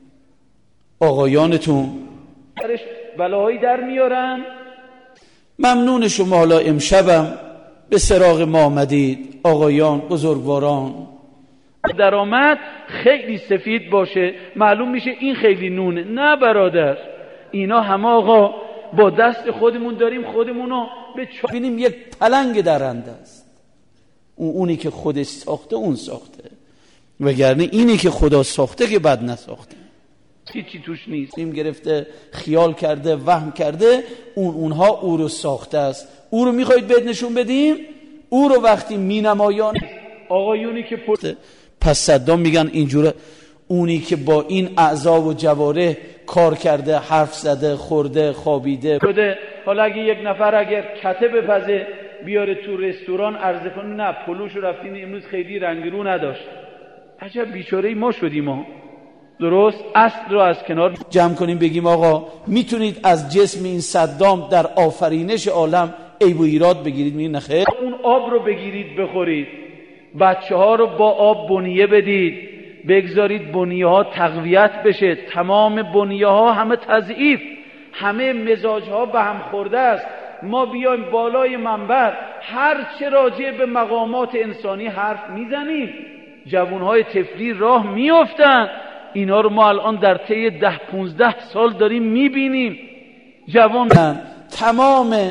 B: آقایانتون
A: بلاهایی در میارن.
B: ممنون شما حالا امشبم به سراغ ما آمدید آقایان بزرگواران.
A: درآمد خیلی سفید باشه معلوم میشه این خیلی نونه. نه برادر، اینا همه آقا با دست خودمون داریم خودمونو به
B: ببینیم یک پلنگ درنده است، اونی که خودش ساخته اون ساخته، وگرنه اینی که خدا ساخته که بد نساخته،
A: چی توش نیست.
B: این گرفته خیال کرده وهم کرده اونها او رو ساخته است. او رو میخواید بهت نشون بدیم؟ او رو وقتی مینمایان
A: آقایونی که
B: پس صدام میگن اینجوره، اونی که با این اعضا و جوارح کار کرده، حرف زده، خورده، خوابیده
A: شده. حالا اگه یک نفر اگر کته بپزه بیاره تو رستوران عرضه کنه نه پلوشو رفتین امروز خیلی رنگ رو نداشت، عجب بیچاره ما شدیم ما. درست اصل رو از کنار
B: جمع کنیم بگیم آقا میتونید از جسم این صدام در آفرینش عالم عیب و ایراد بگیرید؟ میگید نخیر.
A: اون آب رو بگیرید بخورید، بچه ها رو با آب بنیه بدید، بگذارید بنیه ها تقویت بشه. تمام بنیه ها همه تضعیف، همه مزاج ها به هم خورده است. ما بیایم بالای منبر هر چه راجع به مقامات انسانی حرف میزنیم، جوان های طفلی راه میافتن. اینا رو ما الان در طی 10-15 سال داریم میبینیم. جوان
B: تمام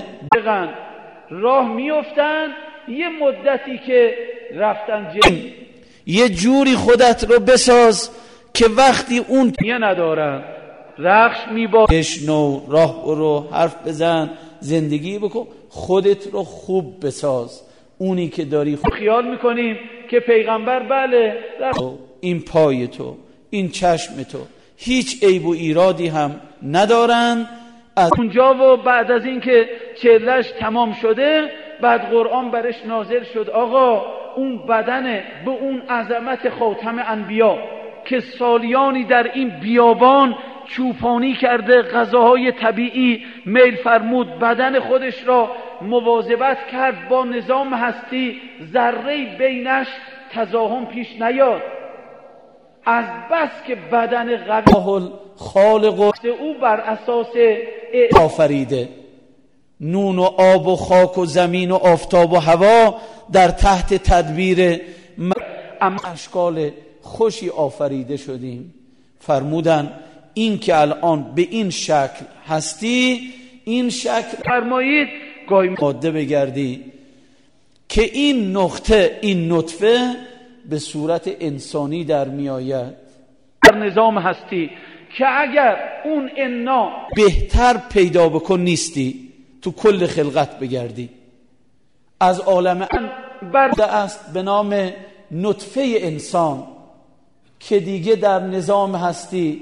A: راه میافتن، یه مدتی که رفتن
B: یه جوری خودت رو بساز که وقتی اون
A: یه ندارن رخش
B: بشنو، راه برو، حرف بزن، زندگی بکن، خودت رو خوب بساز. اونی که داری
A: خیال میکنیم که پیغمبر بله
B: این پای تو، این چشم تو هیچ عیب و ایرادی هم ندارن.
A: از اونجا و بعد از این که چلش تمام شده بعد قرآن برش نازل شد آقا اون بدن به اون عظمت خاتم انبیا که سالیانی در این بیابان چوپانی کرده، غذاهای طبیعی میل فرمود، بدن خودش را مواظبت کرد با نظام هستی، ذره‌ای بینش تزاحم پیش نیاد. از بس که بدن قوی
B: خالق
A: او بر اساس
B: آفریده، نون و آب و خاک و زمین و آفتاب و هوا در تحت تدبیر اشکال خوشی آفریده شدیم. فرمودن این که الان به این شکل هستی، این شکل
A: فرمایید گاهی
B: ماده بگردی که این نقطه، این نطفه به صورت انسانی در می آید
A: در نظام هستی که اگر اون انا
B: بهتر پیدا بکن نیستی تو کل خلقت بگردی. از عالم برده است به نام نطفه انسان که دیگه در نظام هستی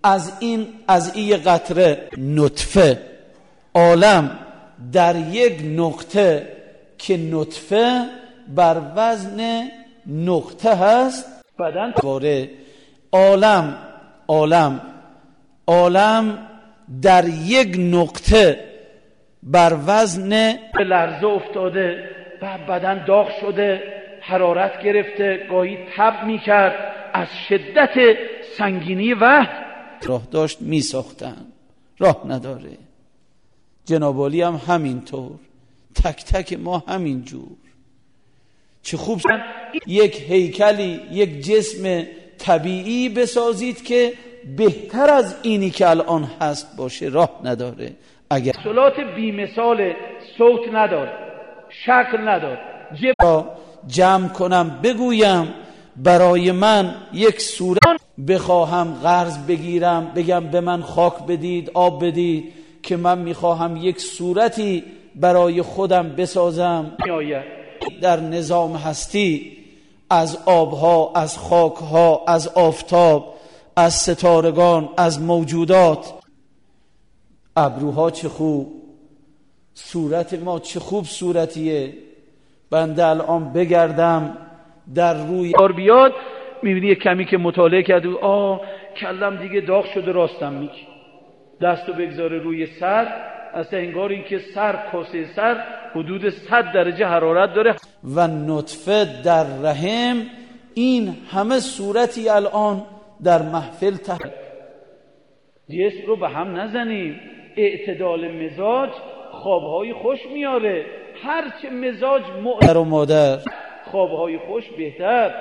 B: از این قطره نطفه عالم در یک نقطه که نطفه بر وزن نقطه هست بدن واره عالم در یک نقطه بر وزن
A: به لرزه افتاده و بدن داغ شده، حرارت گرفته، گاهی تب میکرد از شدت سنگینی وحی.
B: راه داشت میساختن، راه نداره. جناب عالی هم همینطور، تک تک ما همینجور. چه خوب یک هیکلی، یک جسم طبیعی بسازید که بهتر از اینی که الان هست باشه. راه نداره. اگر
A: صلات بیمثال، صوت نداره، شکل نداره،
B: جمع کنم بگویم برای من یک صورت بخواهم قرض بگیرم، بگم به من خاک بدید، آب بدید، که من میخواهم یک صورتی برای خودم بسازم در نظام هستی، از آبها، از خاکها، از آفتاب، از ستارگان، از موجودات. ابروها چه خوب، صورت ما چه خوب صورتیه. بنده الان بگردم در روی
A: بیاد، میبینی یک کمی که مطالعه کرده، کلم دیگه داغ شده، راستم میگه، دستو بگذاره روی سر، اصلا انگار این که کاسه سر حدود 100 درجه حرارت داره.
B: و نطفه در رحم، این همه صورتی الان در محفل
A: جسم رو به هم نزنیم. اعتدال مزاج خوابهای خوش میاره. هرچه مزاج
B: مادر و مادر
A: خوابهای خوش بهتر.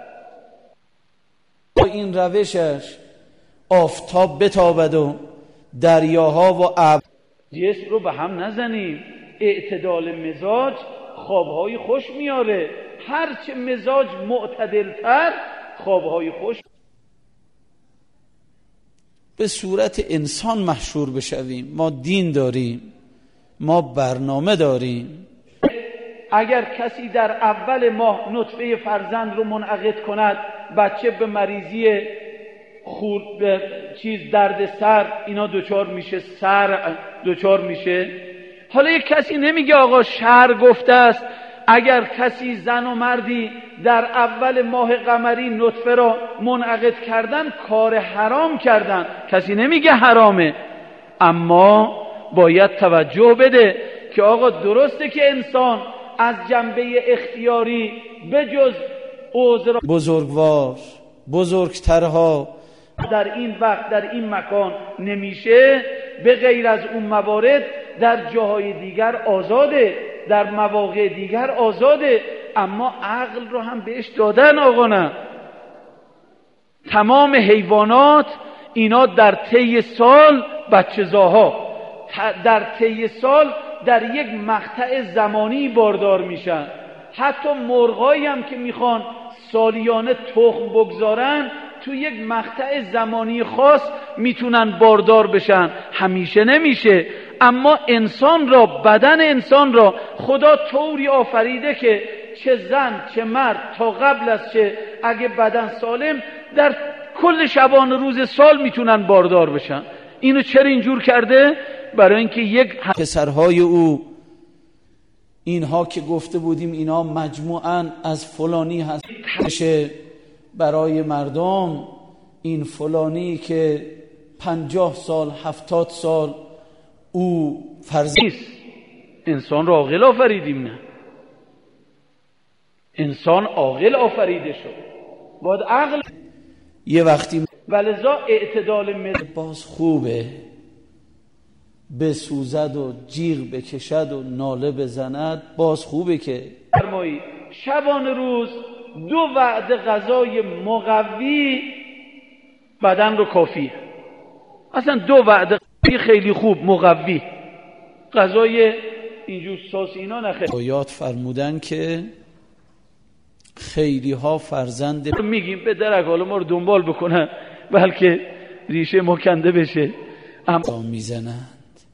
B: با این روشش آفتاب بتابد و دریاها و
A: جسم رو به هم نزنیم. اعتدال مزاج خوابهای خوش میاره. هرچه مزاج معتدلتر خوابهای خوش.
B: به صورت انسان محشور بشویم. ما دین داریم، ما برنامه داریم.
A: اگر کسی در اول ماه نطفه فرزند رو منعقد کند، بچه به مریضی به درد سر اینا دچار میشه، سر دچار میشه. حالا یک کسی نمیگه آقا شرع گفته است اگر کسی زن و مردی در اول ماه قمری نطفه را منعقد کردن کار حرام کردن، کسی نمیگه حرامه، اما باید توجه بده که آقا درسته که انسان از جنبه اختیاری به جز عذر
B: بزرگوار بزرگترها
A: در این وقت در این مکان نمیشه، به غیر از اون موارد در جاهای دیگر آزاده، در مواقع دیگر آزاده، اما عقل رو هم بهش دادن. آقا نه، تمام حیوانات اینا در طی سال بچه‌زاها در طی سال در یک مقطع زمانی باردار میشن. حتی مرغایی هم که میخوان سالیانه تخم بگذارن تو یک مقطع زمانی خاص میتونن باردار بشن، همیشه نمیشه. اما انسان را، بدن انسان را خدا طوری آفریده که چه زن چه مرد تا قبل از چه اگه بدن سالم در کل شبان روز سال میتونن باردار بشن. اینو چرا اینجور کرده؟ برای اینکه یک
B: پسرهای او، اینها که گفته بودیم اینا مجموعاً از فلانی هست، برای مردم این فلانی که 50 سال 70 سال او فرزند.
A: انسان را عاقل آفریدیم، نه انسان عاقل آفریده شد، باید عقل
B: یه وقتی
A: ولذا اعتدال
B: باز خوبه بسوزد و جیغ بکشد و ناله بزند، باز خوبه که
A: فرمایی شبان روز 2 وعده غذای مقوی بدن رو کافیه. اصلا 2 وعده خیلی خوب مقوی، غذای اینجور ساس اینا نخیر.
B: آیات فرمودن که خیلی ها فرزند
A: میگیم به درک حالا ما رو دنبال بکنن بلکه ریشه ما کنده بشه،
B: اما میزنند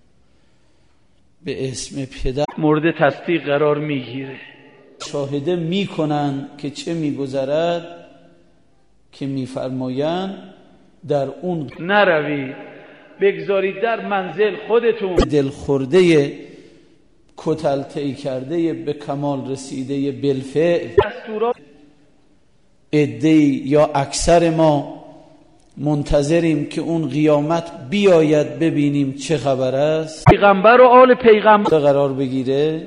B: به اسم پدر،
A: مورد تصدیق قرار میگیره،
B: شاهده میکنن که چه میگذرد، که میفرمایند در اون
A: نروید، بگذارید در منزل خودتون
B: دل خورده کتل طی کرده به کمال رسیده بالفعل.
A: دستورات
B: عده‌ای یا اکثر ما منتظریم که اون قیامت بیاید ببینیم چه خبر است،
A: پیغمبر و آل پیغمبر
B: قرار بگیره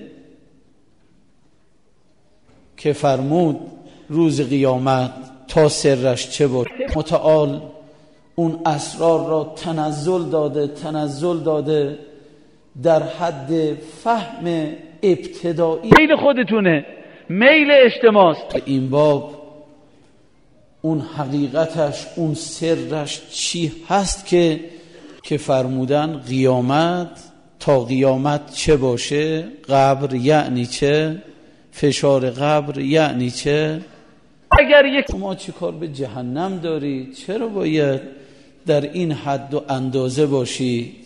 B: که فرمود روز قیامت تا سرش چه بود. متعال اون اسرار را تنزل داده در حد فهم ابتدایی.
A: میل خودتونه، میل اجتماعست.
B: این باب اون حقیقتش، اون سرش چی هست که فرمودن قیامت، تا قیامت چه باشه، قبر یعنی چه، فشار قبر یعنی چه.
A: اگر یک
B: شما چی کار به جهنم دارید؟ چرا باید در این حد و اندازه باشید؟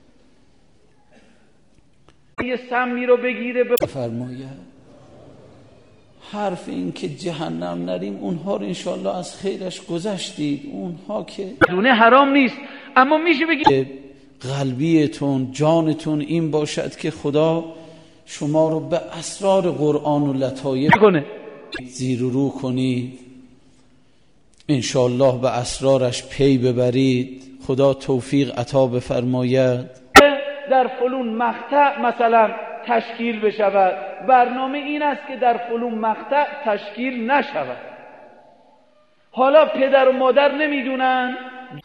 A: یه سمی رو بگیره
B: فرماید حرف این که جهنم نریم، اونها رو انشاءالله از خیرش گذشتید. اونها که
A: دونه حرام نیست، اما میشه بگید
B: قلبیتون، جانتون این باشد که خدا شما رو به اسرار قرآن و لطایف
A: کنه،
B: زیر و رو کنید، انشاءالله به اسرارش پی ببرید. خدا توفیق عطا بفرماید.
A: در فلون مقطع مثلا تشکیل بشود، برنامه این است که در فلون مقطع تشکیل نشود. حالا پدر و مادر نمیدونن،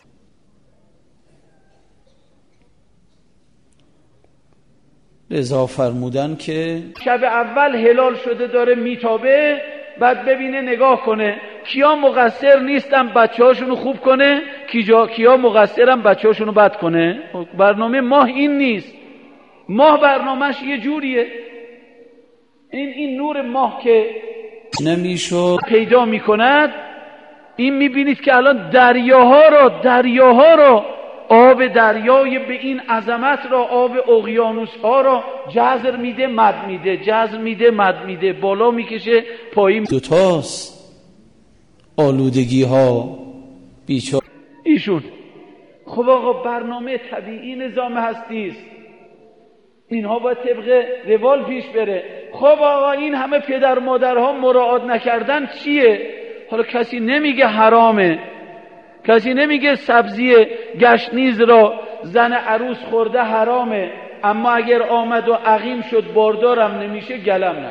B: لذا فرمودن که
A: شب اول هلال شده داره میتابه، بعد ببینه نگاه کنه کیا مقصر نیستن بچه هاشونو خوب کنه، کیا مقصرن بچه هاشونو بد کنه. برنامه ماه این نیست. ماه برنامهش یه جوریه. این نور ماه که
B: نمیشد
A: پیدا میکند، این میبینید که الان دریاها را آب دریای به این عظمت را، آب اقیانوس ها را جزر میده مد میده، بالا میکشه پایین.
B: دوتاست آلودگی ها بیچاره
A: ایشون. خب آقا برنامه طبیعی نظام هستی است، اینها باید طبق روال پیش بره. خب آقا این همه پدر مادرها مراعات نکردن چیه؟ حالا کسی نمیگه حرامه، کسی نمیگه سبزی گشنیز را زن عروس خورده حرامه، اما اگر آمد و عقیم شد باردارم نمیشه گلم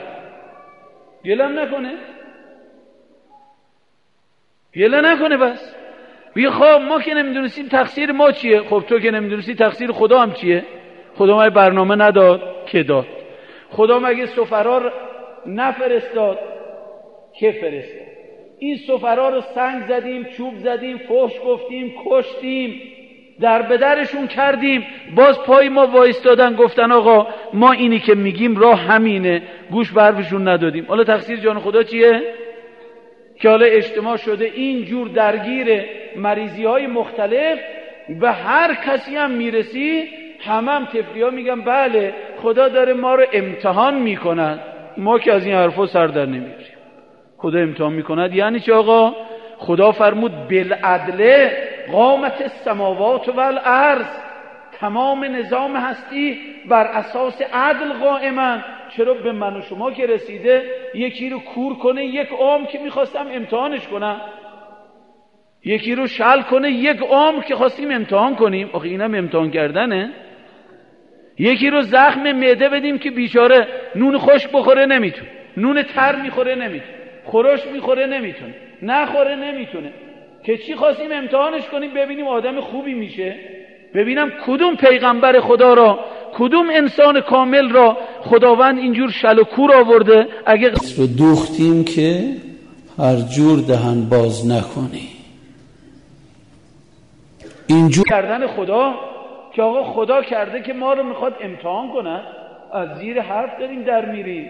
A: نکنه بس. بگه خب ما که نمیدونستیم تقصیر ما چیه. خب تو که نمیدونستی تقصیر خدا هم چیه؟ خدا مگه برنامه نداد؟ که داد. خدا مگه سفرا نفرستاد؟ که فرستاد. این سفرا رو سنگ زدیم، چوب زدیم، فحش گفتیم، کشتیم، در بدرشون کردیم، باز پای ما وایستادن گفتن آقا ما اینی که میگیم راه همینه، گوش به حرفشون ندادیم. حالا تقصیر جان خدا چیه؟ که حالا اجتماع شده اینجور درگیر مریضی های مختلف، به هر کسی هم میرسی هم طفلی ها میگن بله خدا داره ما رو امتحان میکند. ما که از این حرفا سر در نمیاریم. خدا امتحان میکند یعنی چه آقا؟ خدا فرمود بالعدل قامت السماوات والارض، تمام نظام هستی بر اساس عدل قائمن. چرا به من و شما که رسیده یکی رو کور کنه یک عام که میخواستم امتحانش کنم، یکی رو شل کنه یک عام که خواستیم امتحان کنیم، آخه اینم امتحان کردنه. یکی رو زخم معده بدیم که بیچاره نون خشک بخوره نمیتونه، نون تر میخوره نمیتونه، خورش میخوره نمیتونه، نخوره نمیتونه، که چی خواستیم امتحانش کنیم ببینیم آدم خوبی میشه، ببینم کدوم پیغمبر خدا را، کدوم انسان کامل را خداوند اینجور شل و کور آورده. اگه
B: رو دوختیم که هر جور دهن باز نکنی. اینجور
A: کردن خدا که آقا خدا کرده که ما رو میخواد امتحان کنه، از زیر حرف داریم در میری.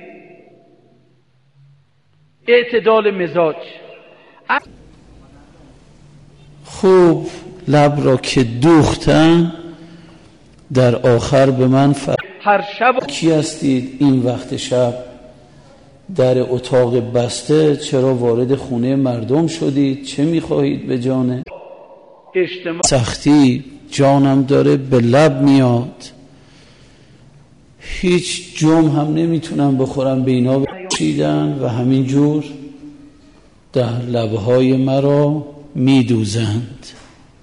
A: اعتدال مزاج.
B: خوب لب را که دوختن در آخر به من
A: هر شب
B: کی هستید این وقت شب در اتاق بسته؟ چرا وارد خونه مردم شدید؟ چه میخواهید به جانه؟
A: اجتماع
B: سختی جانم داره به لب میاد، هیچ جم هم نمیتونم بخورم، به اینا بچیدن و همینجور در لبهای مرا میدوزند.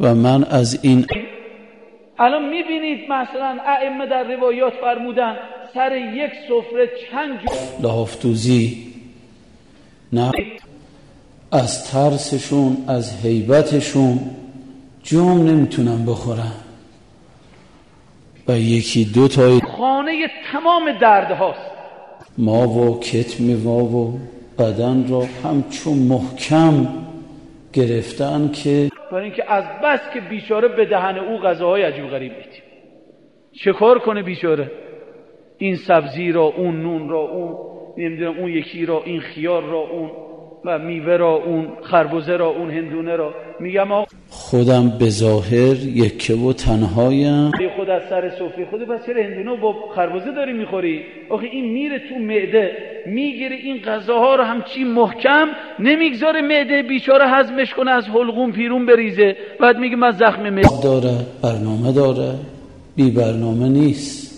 B: و من از این
A: الان میبینید مثلا ائمه در روایات فرمودن سر یک سفره چند
B: لافتوزی نه از ترسشون از هیبتشون جام نمیتونن بخورن و یکی دو تای
A: خانه تمام درد هاست.
B: ما و کتم و بدن را همچون محکم گرفتن که
A: برای اینکه از بس که بیچاره به دهن او غذاهای عجیب غریب میدیم. چه کار کنه بیچاره؟ این سبزی را، اون نون را، اون نمیدونم اون یکی را، این خیار را، اون و میوه را، اون خربزه را، اون هندونه را. میگم آقا
B: خودم به ظاهر یکه و تنهایم.
A: خود از سر سفره خود بس چرا هندونه با خربزه داری میخوری؟ آخه این میره تو معده میگیره این غذاها رو همچی محکم نمیگذاره معده بیچاره هضمش کنه از حلقوم پیرون بریزه. بعد میگه من زخم معده
B: داره، برنامه داره، بی برنامه نیست.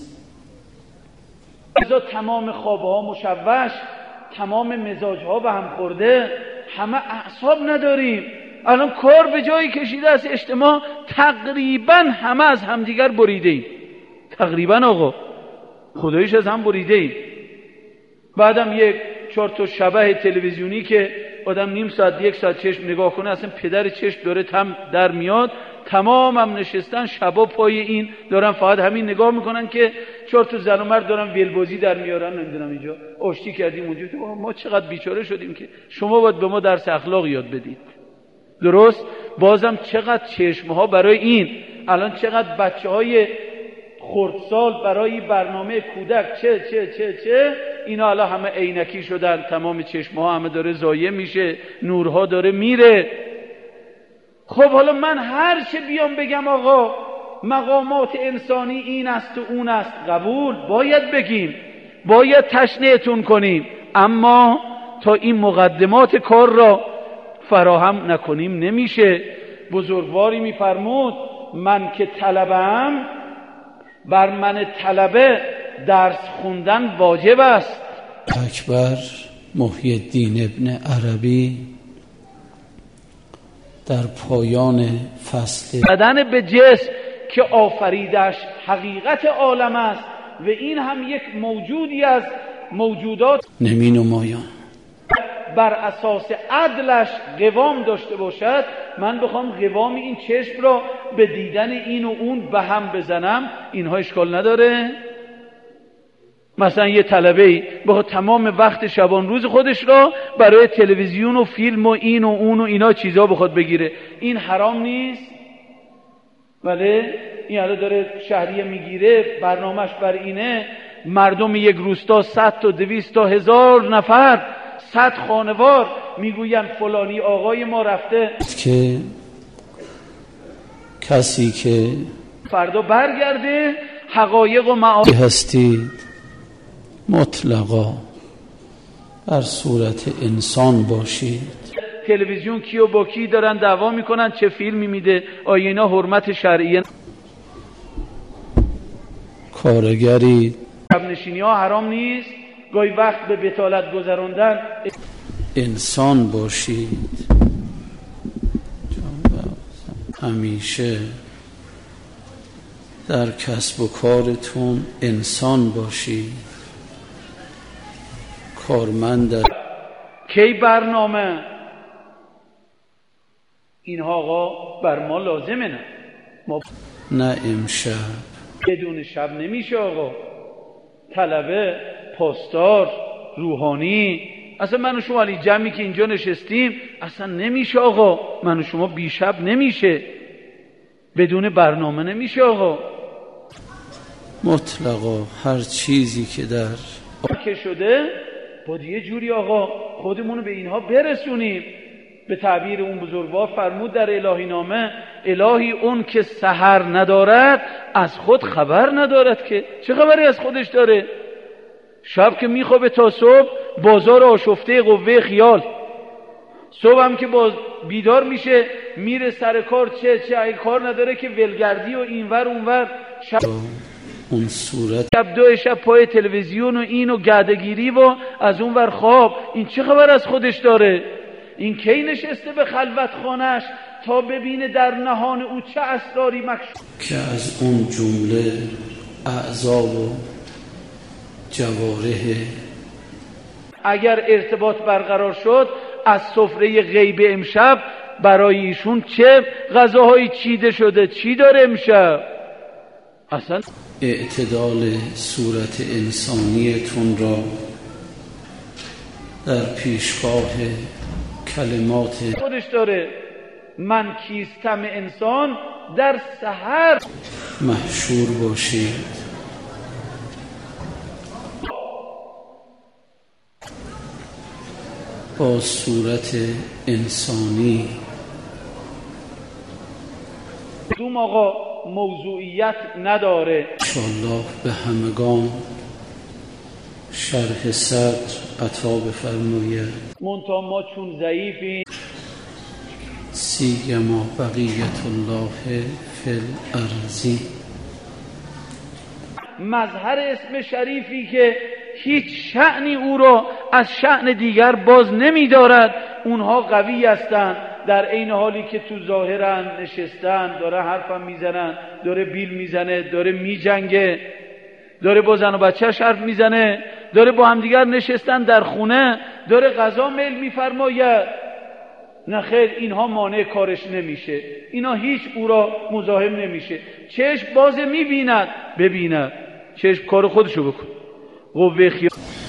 A: تمام خوابها مشوش، تمام مزاجها به هم خورده، همه اعصاب نداریم. الان کار به جایی کشیده از اجتماع تقریبا همه از همدیگر بریده ایم. تقریبا آقا خداییش از هم بریده ایم. بعدم یک 4 تا شبح تلویزیونی که آدم نیم ساعت 1 ساعت چشم نگاه کنه اصلا پدر چشم داره تم در میاد. تمام هم نشستن شبا پای این دارن فقط همین نگاه میکنن که 4 تا زن و مرد دارن ویلبازی در میارن. نمیدونم اینجا آشتی کردیم اونجا. ما چقدر بیچاره شدیم که شما باید به ما درس اخلاق یاد بدید. درست؟ بازم چقدر چشمها برای این. الان چقدر بچهای خردسال برای برنامه کودک چه اینا الان همه عینکی شدن. تمام چشمها همه داره ضایع میشه، نورها داره میره. خب حالا من هر چه بیام بگم آقا مقامات انسانی این است و اون است، قبول باید بگیم، باید تشنیعتون کنیم، اما تا این مقدمات کار را فراهم نکنیم نمیشه. بزرگواری میفرمود من که طلبم بر من طلبه درس خوندن واجب است.
B: اکبر محی الدین ابن عربی در پایان فصل
A: بدن به جسم که آفریدش حقیقت عالم است و این هم یک موجودی از موجودات
B: نمی نمایان
A: بر اساس عدلش قوام داشته باشد. من بخوام قوام این چشم را به دیدن این و اون به هم بزنم، اینها اشکال نداره؟ مثلا یه طلبه‌ای بخواد تمام وقت شبان روز خودش را برای تلویزیون و فیلم و این و اون و اینا چیزا بخواد بگیره، این حرام نیست؟ بله این حالا داره شهریه میگیره، برنامهش بر اینه مردم یک روستا 100 تا 200 تا 1000 نفر 100 خانوار میگوین فلانی آقای ما رفته
B: که کسی که
A: فردا برگرده حقایق و معانی
B: هستید مطلقا بر صورت انسان باشید.
A: تلویزیون کیو با کی دارن دعوا میکنن، چه فیلمی میده، آیا اینا حرمت شرعیه؟
B: کارگری
A: شب نشینی ها حرام نیست؟ گاهی وقت به بطالت گذراندن
B: انسان باشید. همیشه در کسب و کارتون انسان باشید. کارمند
A: کی برنامه اینها آقا بر ما لازمه، نه ما
B: نه امشب
A: بدون شب نمیشه آقا. طلبه، پاسدار، روحانی، اصلا من و شما علی جمعی که اینجا نشستیم اصلا نمیشه آقا. من و شما بی شب نمیشه، بدون برنامه نمیشه آقا.
B: مطلقا هر چیزی که در
A: که شده باید یه جوری آقا خودمونو به اینها برسونیم. به تعبیر اون بزرگوار فرمود در الهی نامه، الهی اون که سحر ندارد از خود خبر ندارد. که چه خبری از خودش داره؟ شب که میخوابه تا صبح بازار آشفته قوه خیال، صبح هم که بیدار میشه میره سر کار، چه کار نداره که ولگردی و اینور اونور. شب
B: اون صورت
A: شب 2 شب پای تلویزیون و این و گردگیری و از اونور خواب. این چه خبر از خودش داره؟ این کی نشسته به خلوت خانش تا ببینه در نهان او چه اسراری مکشوف،
B: که از اون جمله اعضا و جوارح
A: اگر ارتباط برقرار شد از سفره غیب امشب برای ایشون چه غذاهایی چیده شده، چی داره امشب. اصلا
B: اعتدال صورت انسانیتون را در پیشگاه کلمات
A: خودش داره. من کیستم انسان در سحر
B: محشور باشید. با صورت انسانی
A: دوم آقا موضوعیت نداره.
B: انشاءالله به همگان شرح صدر عطا بفرماید.
A: منتها ما چون ضعیفیم،
B: سیما بقیت الله فی الارض،
A: مظهر اسم شریفی که هیچ شأنی او را از شأن دیگر باز نمی دارد، اونها قوی هستند، در عین حالی که تو ظاهرن نشستن، داره حرفم میزنن، داره بیل میزنه، داره میجنگه، داره با زن و بچه‌اش حرف میزنه، داره با همدیگر نشستن در خونه، داره غذا میل میفرماید. نه خیر، اینها مانع کارش نمیشه، اینا هیچ او را مزاحم نمیشه. چشم باز میبیند، ببیند، چشم کار خودشو بکن. قوه خیال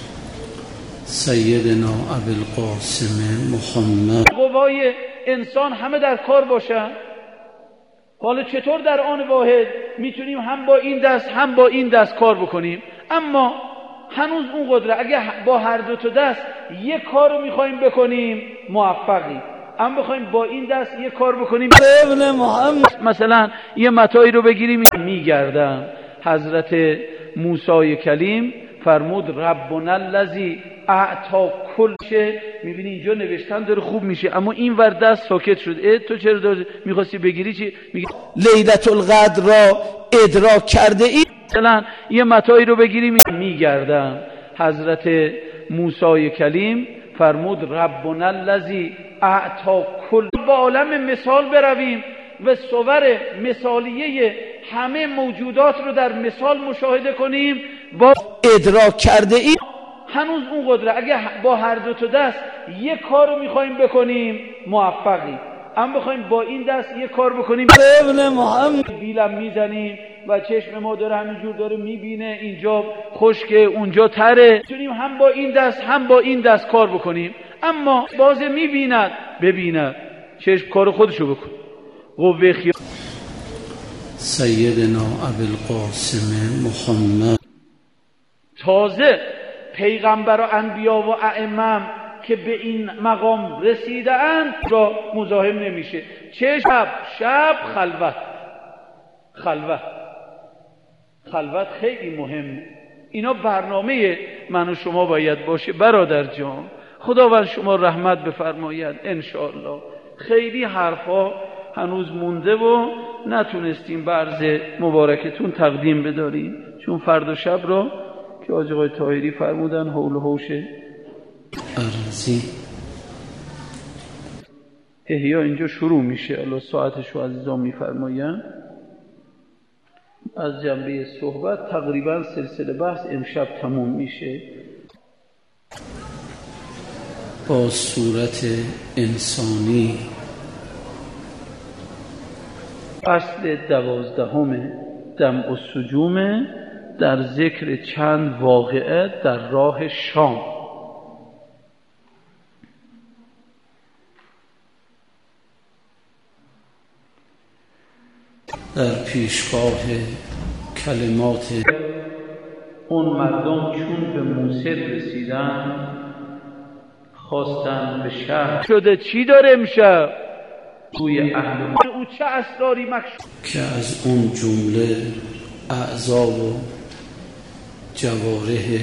B: سیدنا ابوالقاسم محمد.
A: قوای انسان همه در کار باشن. حالا چطور در آن واحد میتونیم هم با این دست هم با این دست کار بکنیم؟ اما هنوز اون قدرت، اگه با هر دو تا دست یک کار رو میخوایم بکنیم موفقیم، اما بخوایم با این دست یک کار بکنیم.
B: ابن محمد
A: مثلا یه متاعی رو بگیریم میگردن. حضرت موسی کلیم فرمود ربنا الذی اعطا کل شیء. میبینی اینجا نوشتن داره خوب میشه، اما این ور دست ساکت شد. تو چرا میخواستی بگیری؟ چی میگی؟
B: لیلة القدر را ادراک کرده ای؟
A: مثلا یه متاعی رو بگیریم میگردن. حضرت موسی کلیم فرمود ربنا الذی اعطا کل. با عالم مثال برویم و صور مثالیه همه موجودات رو در مثال مشاهده کنیم. با
B: ادراک کرده ای؟
A: هنوز اون قدرت، اگه با هر دو تا دست یک کار رو میخوایم بکنیم موفقیم، اما بخوایم با این دست یک کار بکنیم.
B: ابن محمد
A: بیلم میزنیم و چشم ما داره همینجور داره میبینه، اینجا خشکه اونجا تره، میتونیم هم با این دست هم با این دست کار بکنیم، اما باز میبیند، ببیند، چشم کار خودشو بکن. قوه خیال
B: سیدنا ابوالقاسم محمد.
A: تازه پیغمبر و انبیا و ائمه که به این مقام رسیدند را مزاحم نمیشه. شب خلوت خیلی مهمه. اینا برنامه من و شما باید باشه. برادر جان، خداوند شما رحمت بفرماید انشاءالله. خیلی حرفا هنوز مونده و نتونستیم به عرض مبارکتون تقدیم بداریم، چون فردا شب را که حاج آقای طاهری فرمودن حول و حوش
B: ارزی
A: احیا اینجا شروع میشه. الله ساعتشو عزیزان میفرماین. از جنبه صحبت تقریبا سلسله بحث امشب تموم میشه.
B: با صورت انسانی
A: فصل 12 دمع السجوم در ذکر چند واقعه در راه شام.
B: در پیشگاه کلمات
A: اون مردم چون به موصل رسیدن خواستن به شهر شده چی داره امشب توی اهل او چه اسراری مکشوف،
B: که از اون جمله اعضا و جوارح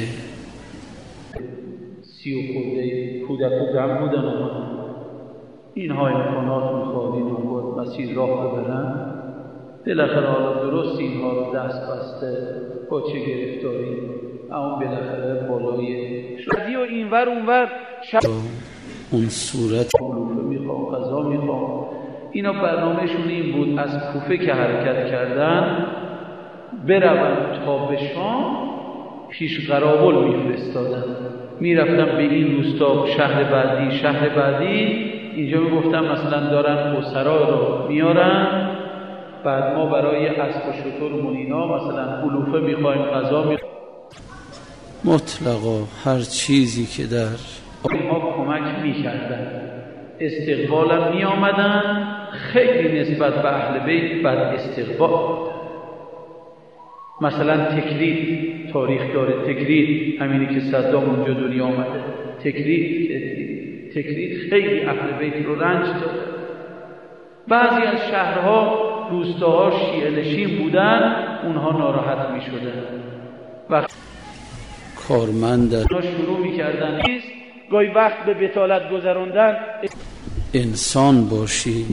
A: 30 خورده کودک و جمع بودن. اینها امکانات میخواد این بود مسیر راه ببرن. بالاخره حالا درست اینها رو دست بسته با چه گرفتاری، اما بالاخره بالای شدی و اینور اونور
B: اون صورت
A: علوفه میخوام، غذا میخوام. اینا برنامهشون این بود از کوفه که حرکت کردن برون تا به شام پیش قراول میفرستادن، میرفتن به این روستا، شهر بعدی اینجا میگفتن مثلا دارن اسرا رو میارن، بعد ما برای اسب و شتر اینا مثلا علوفه میخوایم، غذا میخوایم.
B: مطلقا هر چیزی که در
A: ما کمک میکردن، استقبالم میامدن. خیلی نسبت به اهل بیت بد استقبال. مثلا تکرید تاریخ داره، تکرید همینی که صدام اونجا دنیا آمده، تکرید خیلی اهل بیت رو رنج داد. بعضی از شهرها روستاها شیعه نشین بودن، اونها ناراحت می شدن و
B: کارمند
A: اونا شروع می کردن گاهی وقت به بطالت گذروندن.
B: انسان باشید.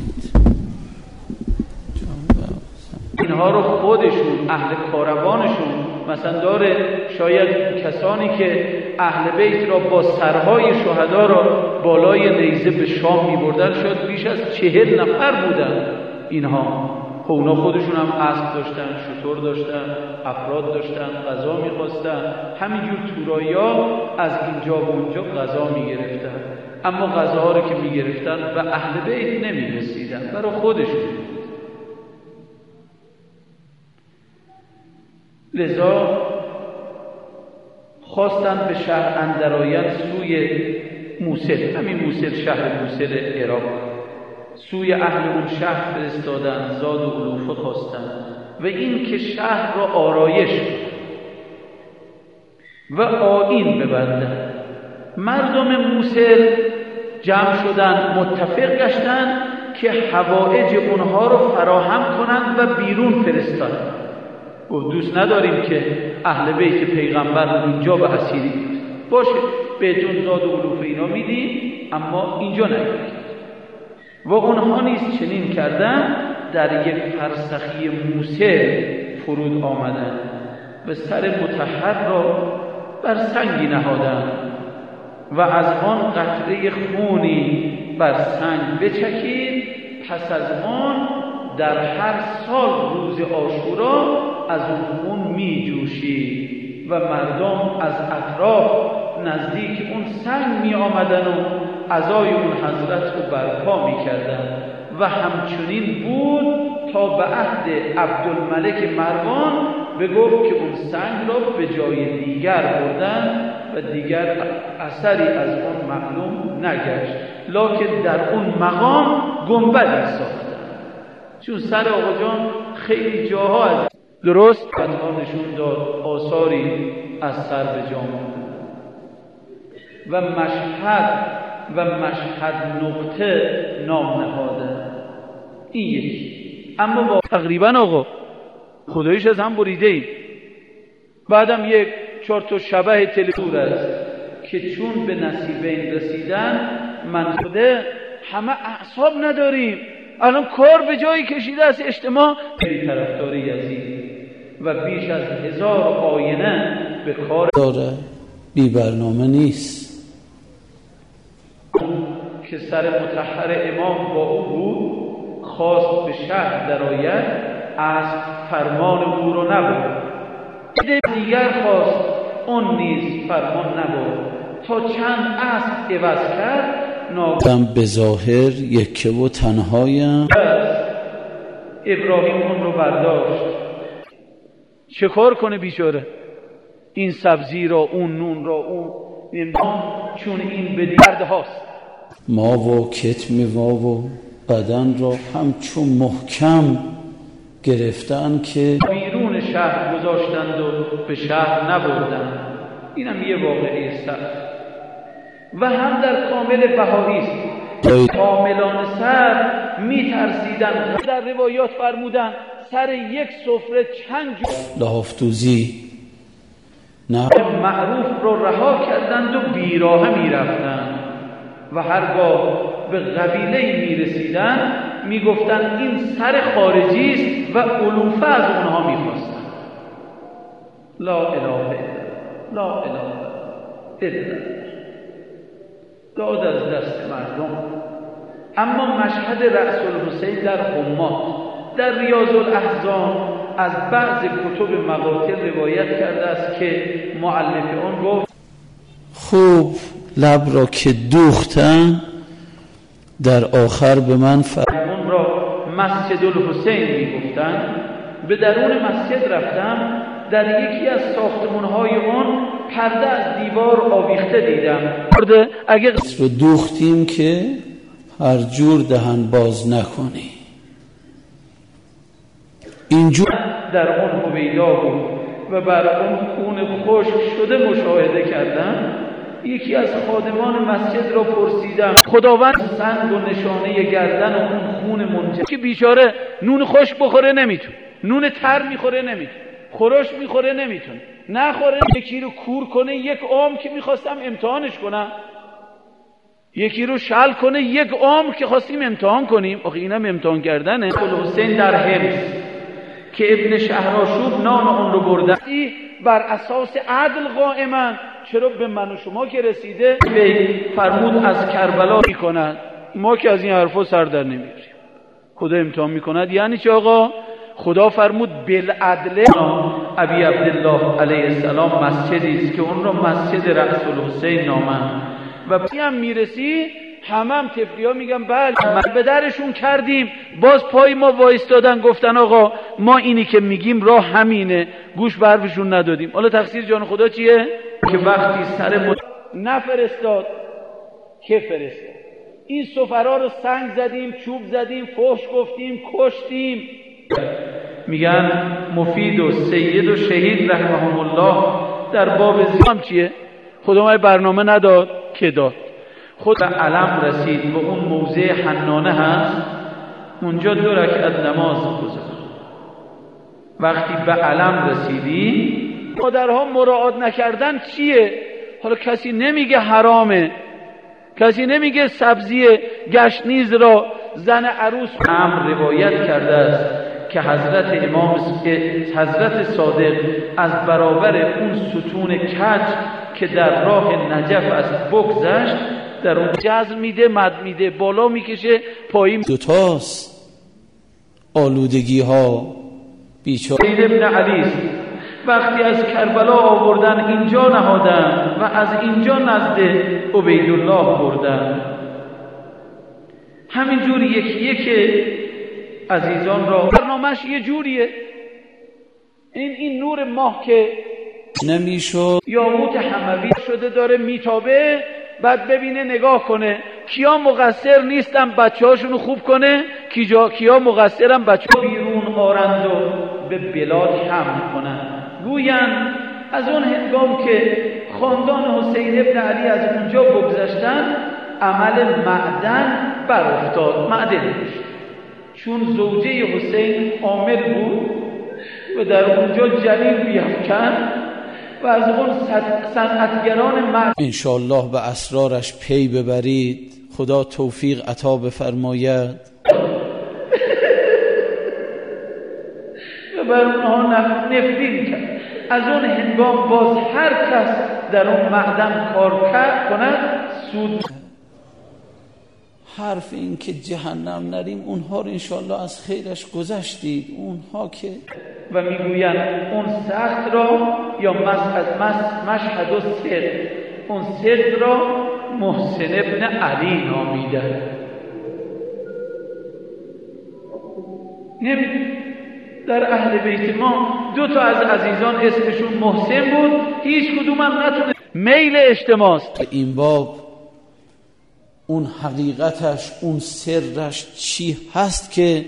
A: اینها رو خودشون اهل کاروانشون مثلا داره، شاید کسانی که اهل بیت را با سرهای شهدا را بالای نیزه به شام می بردن شاید بیش از 40 نفر بودن. اینها خب اونا خودشون هم اسب داشتن، شتر داشتن، افراد داشتن، غذا می‌خواستن. همینجور تورایی‌ها از اینجا و اونجا غذا می‌گرفتن، اما غذاها رو که می‌گرفتن و اهل بیت نمی‌رسیدن، برای خودشون. لذا خواستن به شهر اندرآیند سوی موصل، همین موصل شهر موصل عراق، سوی اهل اون شهر فرستادن، زاد و علوفه خواستن و این که شهر را آرایش و آیین ببندن. مردم موصل جمع شدن، متفق گشتن که حوائج اونها رو فراهم کنند و بیرون فرستادن. و دوست نداریم که اهل بیت پیغمبر اینجا به اسیری باشه، بهتون زاد و علوفه اینا میدیم اما اینجا نگیرید. و اونها نیز چنین کردن، در یک فرسخی موصل فرود آمدن و سر مطهر را بر سنگی نهادند و از آن قطره خونی بر سنگ بچکید. پس از آن در هر سال روز عاشورا از اون خون می جوشید و مردم از اطراف نزدیک اون سنگ می آمدن و عزای اون حضرت رو برپا می کردن. و همچنین بود تا به عهد عبدالملک مروان بگفت که اون سنگ را به جای دیگر بردن و دیگر اثری از اون معلوم نگشت، لکن در اون مقام گنبدی ساختن. چون سر آقا جان خیلی جاها از درست قدها نشون داد، آثاری از سر به جا و مشهد نقطه نام نهاده. این یکی. اما با تقریبا آقا خداییش از هم بریده ایم. بعدم یک 4 تا شبه تلفور است که چون به نصیبین رسیدن من خوده همه اعصاب نداریم، الان کار به جایی کشیده است، اجتماع خیلی طرفدار یزید و بیش از 1000 آینه به کار
B: داره، بی برنامه نیست.
A: که سر مطهر امام با او بود، خواست به شهر درآید، از فرمان او رو نبرد. دیگر خواست، اون نیز فرمان نبرد. تا چند اسب عوض کرد،
B: ناگهان به ظاهر یکه و تنهایم.
A: ابراهیم اون رو برداشت. چه کار کنه بیچاره؟ این سبزی را، اون نون را، اون چون این به درد هاست.
B: ما و کتم و بدن را همچون محکم گرفتن که
A: بیرون شهر گذاشتند و به شهر نبردند. اینم یه واقعه سخت و هم در کامل بهایی است. کاملان سر میترسیدن. در روایات فرمودن سر یک سفره چند
B: لافتوزی
A: معروف رو رها کردند و بیراهه میرفتند و هرگاه به قبیله میرسیدن میگفتند این سر خارجی است و علوفه از اونها میخواستند. لا اله الا الله، لا اله الا الله. داد از دست مردم. اما مشهد رأس الحسین در قمات در ریاض الاحزان از بعض کتب مقاتل روایت کرده است که مؤلف آن گفت
B: خوب لب را که دوختن در آخر به من
A: اون را مسجد الحسین میگفتن. به درون مسجد رفتم، در یکی از ساختمان‌های آن پرده از دیوار آویخته دیدم.
B: اگه رو دوختیم که هر جور دهن باز نکنی. اینجور
A: در آن هویدا بود و بر آن خون خشک شده مشاهده کردم. یکی از خادمان مسجد را پرسیدم خداوند سنگ و نشانه گردن و اون خون منجمد که بیچاره نون خشک بخوره نمیتون، نون تر میخوره نمیتون، خورش میخوره نمیتون، نخوره. یکی رو کور کنه، یک عام که میخواستم امتحانش کنم، یکی رو شل کنه، یک عام که خواستیم امتحان کنیم. آخه اینم امتحان کردنه. حسین در حمص که ابن شهرآشوب نام اون رو برده بر اساس عدل قائما، چرا به من و شما که رسیده فرمود از کربلا میکند، ما که از این حرفا سر در نمیاریم. خدا امتحان میکند یعنی چه آقا؟ خدا فرمود بالعدل. ابی عبدالله علیه السلام مسجدی است که اون رو مسجد رأس الحسین نامند و هم میرسی هم تفلی‌ها میگن بله به درشون کردیم، باز پای ما وایستادن گفتن آقا ما اینی که میگیم راه همینه، گوش به حرفشون ندادیم. حالا تقصیر جان خدا چیه؟ که وقتی سر نفرستاد که فرستاد. این سفرا رو سنگ زدیم، چوب زدیم، فحش گفتیم، کشتیم. میگن مفید و سید و شهید رحمهم الله در باب زیام چیه؟ خدا ما برنامه نداد که داد. خود علم رسید و اون موضع حنانه هست، اونجا 2 رکعت نماز گذاشت. وقتی به علم رسیدی مادرها مراعات نکردن چیه؟ حالا کسی نمیگه حرامه، کسی نمیگه سبزی گشنیز را زن عروس روایت کرده است که حضرت صادق از برابر اون ستون کج که در راه نجف است بگذشت، در اون جزم میده، مد میده، بالا میکشه، پایین.
B: دوتاست آلودگی ها بیچاره.
A: سید ابن علی وقتی از کربلا آوردن اینجا نهادن و از اینجا نزد عبیدالله بردن. همینجوری یکی یکی عزیزان را برنامهش یه جوریه. این نور ماه که
B: نمیشد
A: یاقوت حموی شده داره میتابه، بعد ببینه نگاه کنه کیا مقصر نیستن بچه‌هاشونو خوب کنه، کیا مقصرن بچه‌ها بیرون آرند و به بلاد حمل کنن. گویند از اون هنگام که خاندان حسین ابن علی از اونجا بگذشتن عمل معدن برافتاد. معدن چون زوجه حسین عامل بود و در اونجا جلیل بیفکن و از اون صنعتگران معدن
B: انشاءالله به اسرارش پی ببرید، خدا توفیق عطا بفرماید
A: و بر اونها نفرین کرد. از اون هنگام باز هر کس در اون معدن کار کند سود.
B: حرف این که جهنم نریم اونها رو انشاءالله از خیرش گذشتید، اونها که
A: و میگویند اون سخت را یا مشهد و صدق، اون صدق را محسن ابن علی نامیده. در اهل بیت ما 2 تا از عزیزان اسمشون محسن بود، هیچ کدوم هم نتونه. میل اجتماعست.
B: این باب اون حقیقتش، اون سرش چی هست که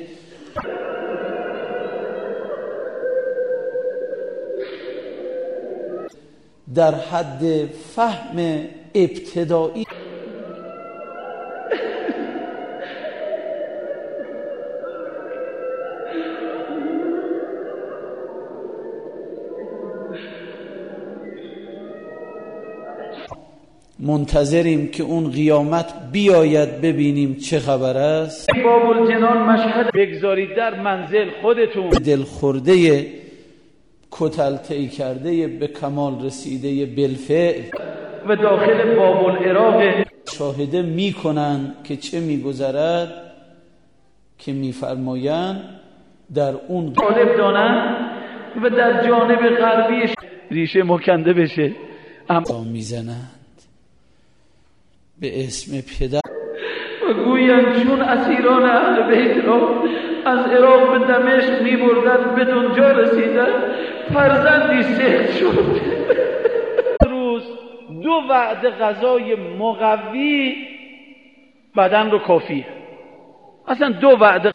B: در حد فهم ابتدایی منتظریم که اون قیامت بیاید ببینیم چه خبر است.
A: باب الجنان مشهد بگذارید در منزل خودتون،
B: دل خورده کتل طی کرده به کمال رسیده بالفعل
A: و داخل باب العراق
B: شاهده میکنن که چه میگذرد که میفرمایند در اون
A: غالب دانن و در جانب غربی ریشه مکنده بشه،
B: اما میزنند به اسم پدر
A: و گویند چون اسیران اهل بیت را از عراق به دمشق میبردند بدون جا رسیدند، فرزندی سخت شد. روز 2 وعده غذای مقوی بدن رو کافیه، اصلا 2 وعده.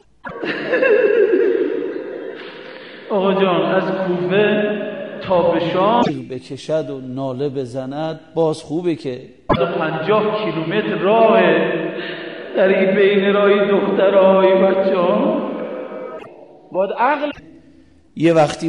A: آقا جان از کوفه تا به شام
B: بکشد و ناله بزند باز خوبه که
A: 50 کیلومتر راهه، در این بین راهی دخترهای بچه ها باید عقل.
B: یه وقتی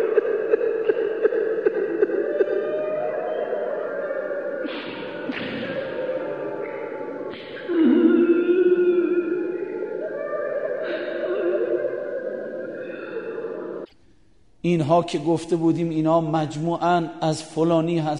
B: اینها که گفته بودیم اینا مجموعاً از فلانی هست،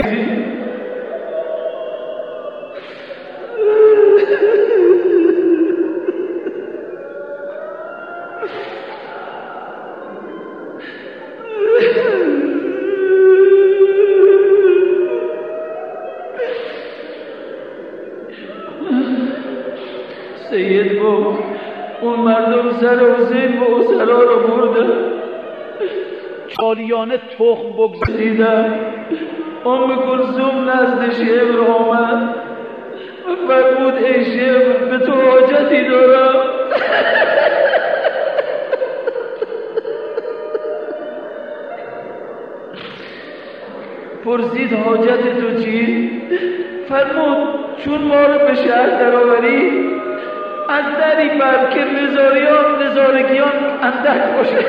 A: سید گفت اون مردم سر حسین و اسرا رو بردن،
B: چالیانه تخم
A: بگذیدن. ام کلثوم نزد شبر آمد و فرمود ای شبر به تو حاجتی دارم. پرسید حاجت تو چی؟ فرمود چون ما رو به شهر درآوری از دری بر که نزارگیان اندک باشه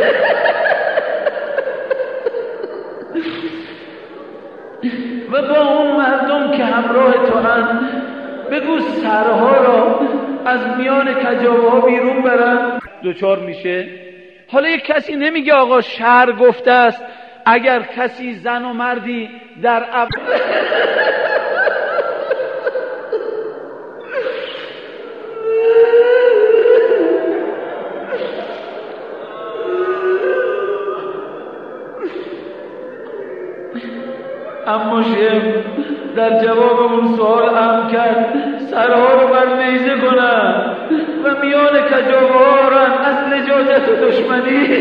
A: و با اون مردم که همراه تو هن بگو سرها را از میان کجاوه ها بیرون برن.
B: دوچار میشه. حالا یک کسی نمیگه آقا شعر گفته است اگر کسی زن و مردی در
A: اما شیخ در جواب اون سوال هم کرد سرها رو بر نیزه کنن و میان کجاوه ها رن از لجاجت و دشمنی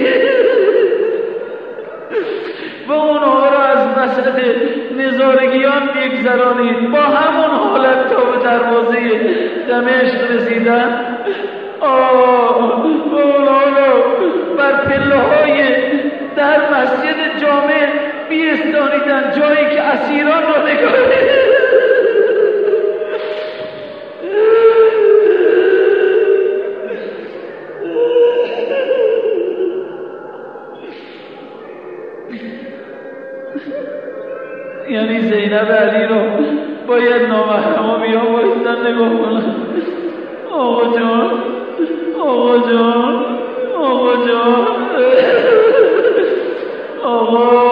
A: و اونها رو از وسط نظارگیان بگذرانید. با همون حالت تا به دروازه دمشق رسیدن. و اونها رو بر پله های در مسجد جامع بیستانیدن، جایی که اسیران رو نگاهید. یعنی زینب علی رو باید نامحرما بیا بایستن نگاه کنن. آقا جان آقا جان آقا جان آقا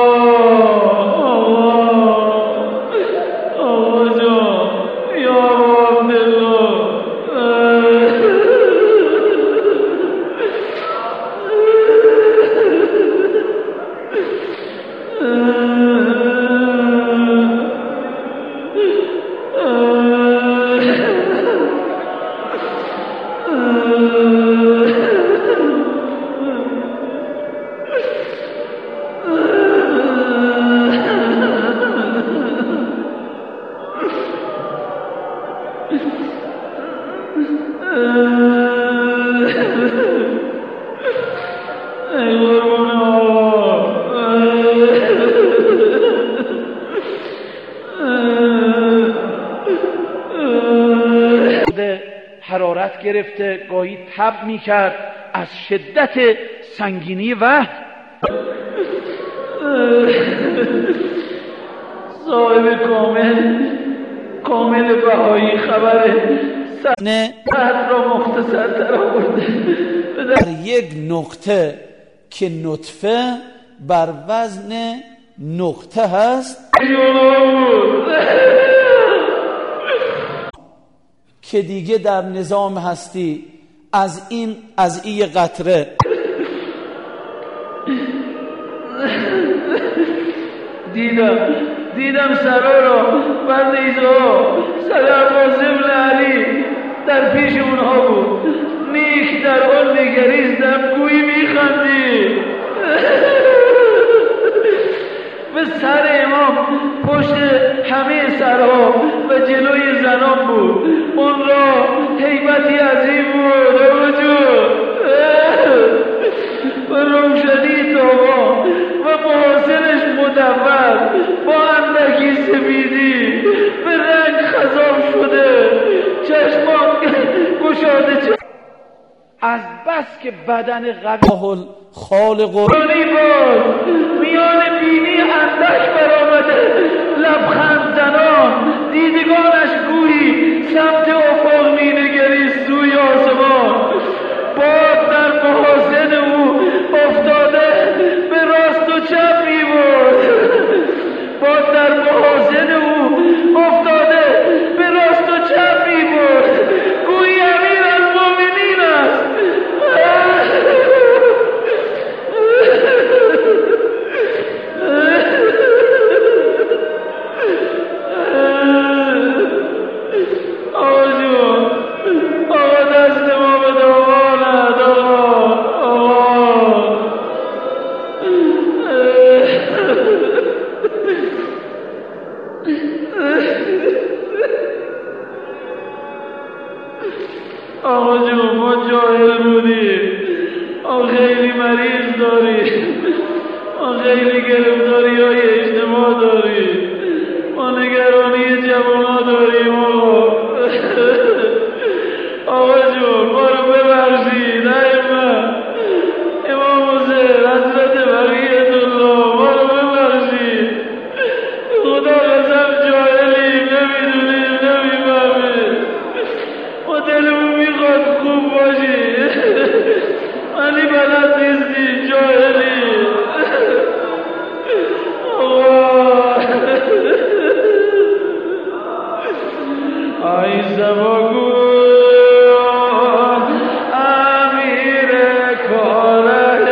B: حرارت گرفته، گاهی تب میکرد از شدت سنگینی وحی.
A: صاحب کامل بهایی خبره سند را مختصر تر آورده.
B: در یک نقطه که نطفه بر وزن نقطه هست که دیگه در نظام هستی از این قطره
A: دیدم سرا را بر نیزها صدرباز ابن علی در پیش اونها بود. نیک در آن نگریستم گویی میخندی. به سر امام پشت همه سرها و جلوی زنان بود. اون را هیبتی عظیم بود و روشنی تابان و محاسنش مدور با اندکی سفیدی به رنگ خضاب شده، چشمان گشاده
B: از بس که بدن قوی خالق و
A: میان بینی اندک برآمده، لبخند زنان دیدگانش گویی سمت افق مینگریست سوی آسمان. باد در محاسن او افتاده به راست و چپ میبرد. باد در محاسن او افتاده به راست و چپ میبرد. گویی امیرالمومنین است. آقا جون ما جاهل بودیم، ما خیلی مریض داریم، ما خیلی گرفتاری های اجتماع داریم، ما نگرانی جوان داریم. آقا جون ما رو ببخشید. امام حسین حضرت بقیت الله ما رو ببخشید. خدا قسم جاهلیم، نمیدونیم، نمیفهمیم. ما دلمون میخواد خوب باشی ولی بلد نیستی، جاهلی. آی زباگو امیر کار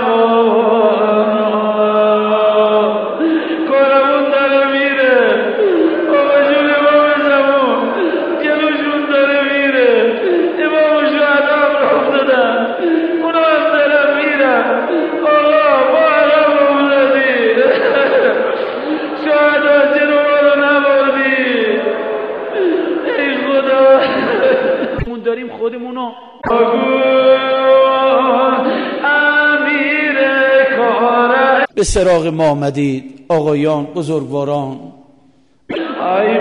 A: کارمون داره میره. آقا جون امام زمان جلوشون داره میره. امام شهدا هم افتادن، اونا هم دارن میرن. آقا ما عقب افتادی، شهدا جلو ما رو نبردی. ای خدا
B: داریم خودمونو
A: امیر کاره
B: به سراغ ما آمدید آقایان بزرگواران.
A: ای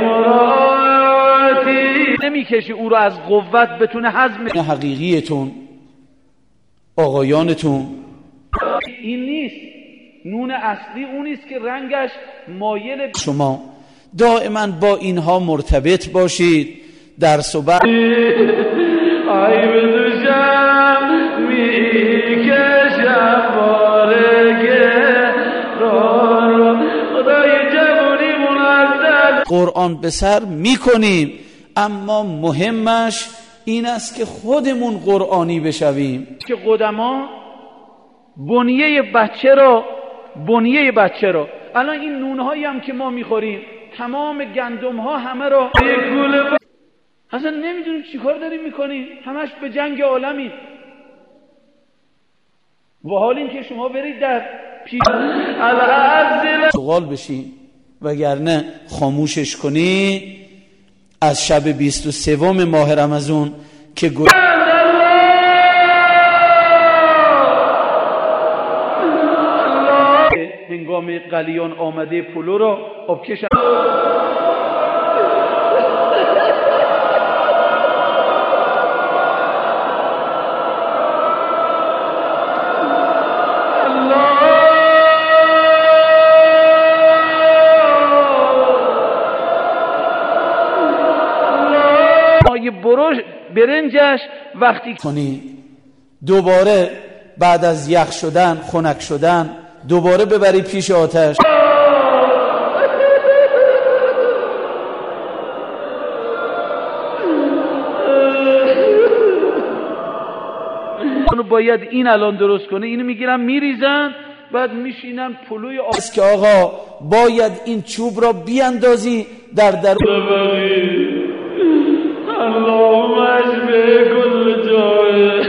A: مراتی
B: نمیکشی او رو از قوت بتونه هضم حقیقیتون آقایانتون. این نیست نون اصلی، اون نیست که رنگش مایل. شما دائما با اینها مرتبط باشید. درس و بعد
A: ای بدوشم میکشم بارگه را خدای جوانی منزل.
B: قرآن به سر میکنیم، اما مهمش این است که خودمون قرآنی بشویم. که قدما بنیه بچه رو الان این نونهایی هم که ما میخوریم، تمام گندم ها همه رو اصلا نمیدونیم چی کار داریم میکنیم، همش به جنگ عالمی. و حال این که شما برید در شغال بشین، وگرنه خاموشش کنی از شب 23 ماه رمضان که هنگام قلیان آمده پلو را آبکش برنجش وقتی کنی دوباره بعد از یخ شدن خنک شدن دوباره ببری پیش آتش.
A: باید این الان درست کنه، اینو میگیرن میریزن، بعد میشینن پلوی
B: است که آقا باید این چوب را بیاندازی در
A: اللهم اشفه كل جائع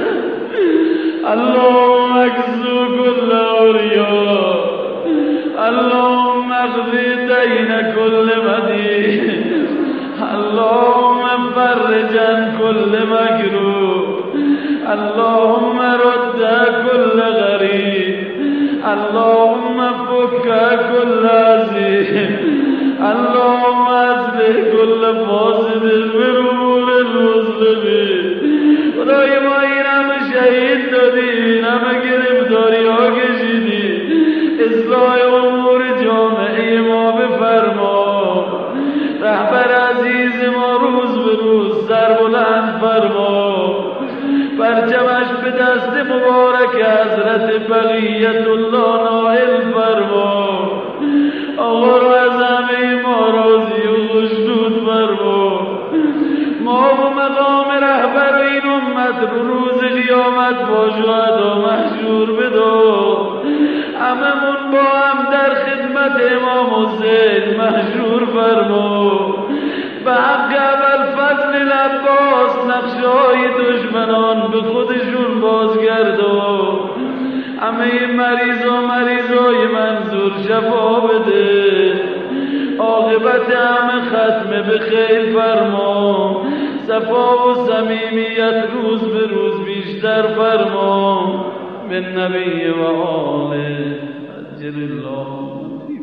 A: اللهم اكسو كل عريان اللهم اقضي دين كل مدين اللهم فرج عن كل مكروه اللهم رد كل غريب اللهم فك كل عزيز اللهم اصلح كل فاسد من امور المسلمين. خدای ما این همه شهید دادی، این همه گرفتاری ها کشیدی، اصلاح امور جامعه ما بفرما. رهبر عزیز ما روز به روز سر بلند فرما، پرچمش به دست مبارک حضرت بقیت الله نائل فرما. آقا رو از همه ما راضی و خوشنود فرما. ما و مقام رهبر این امت رو روز قیامت با شهدا محشور بدار. هممون با هم در خدمت امام حسین محشور فرما. به حق ابوالفضل العباس نقشه‌های دشمنان به خودشون بازگردان. همه مریضای منظور شفا بده. عاقبت همه ختم به خیر فرما. صفا و صمیمیت روز به روز بیشتر فرما. به نبی و آله عجل الله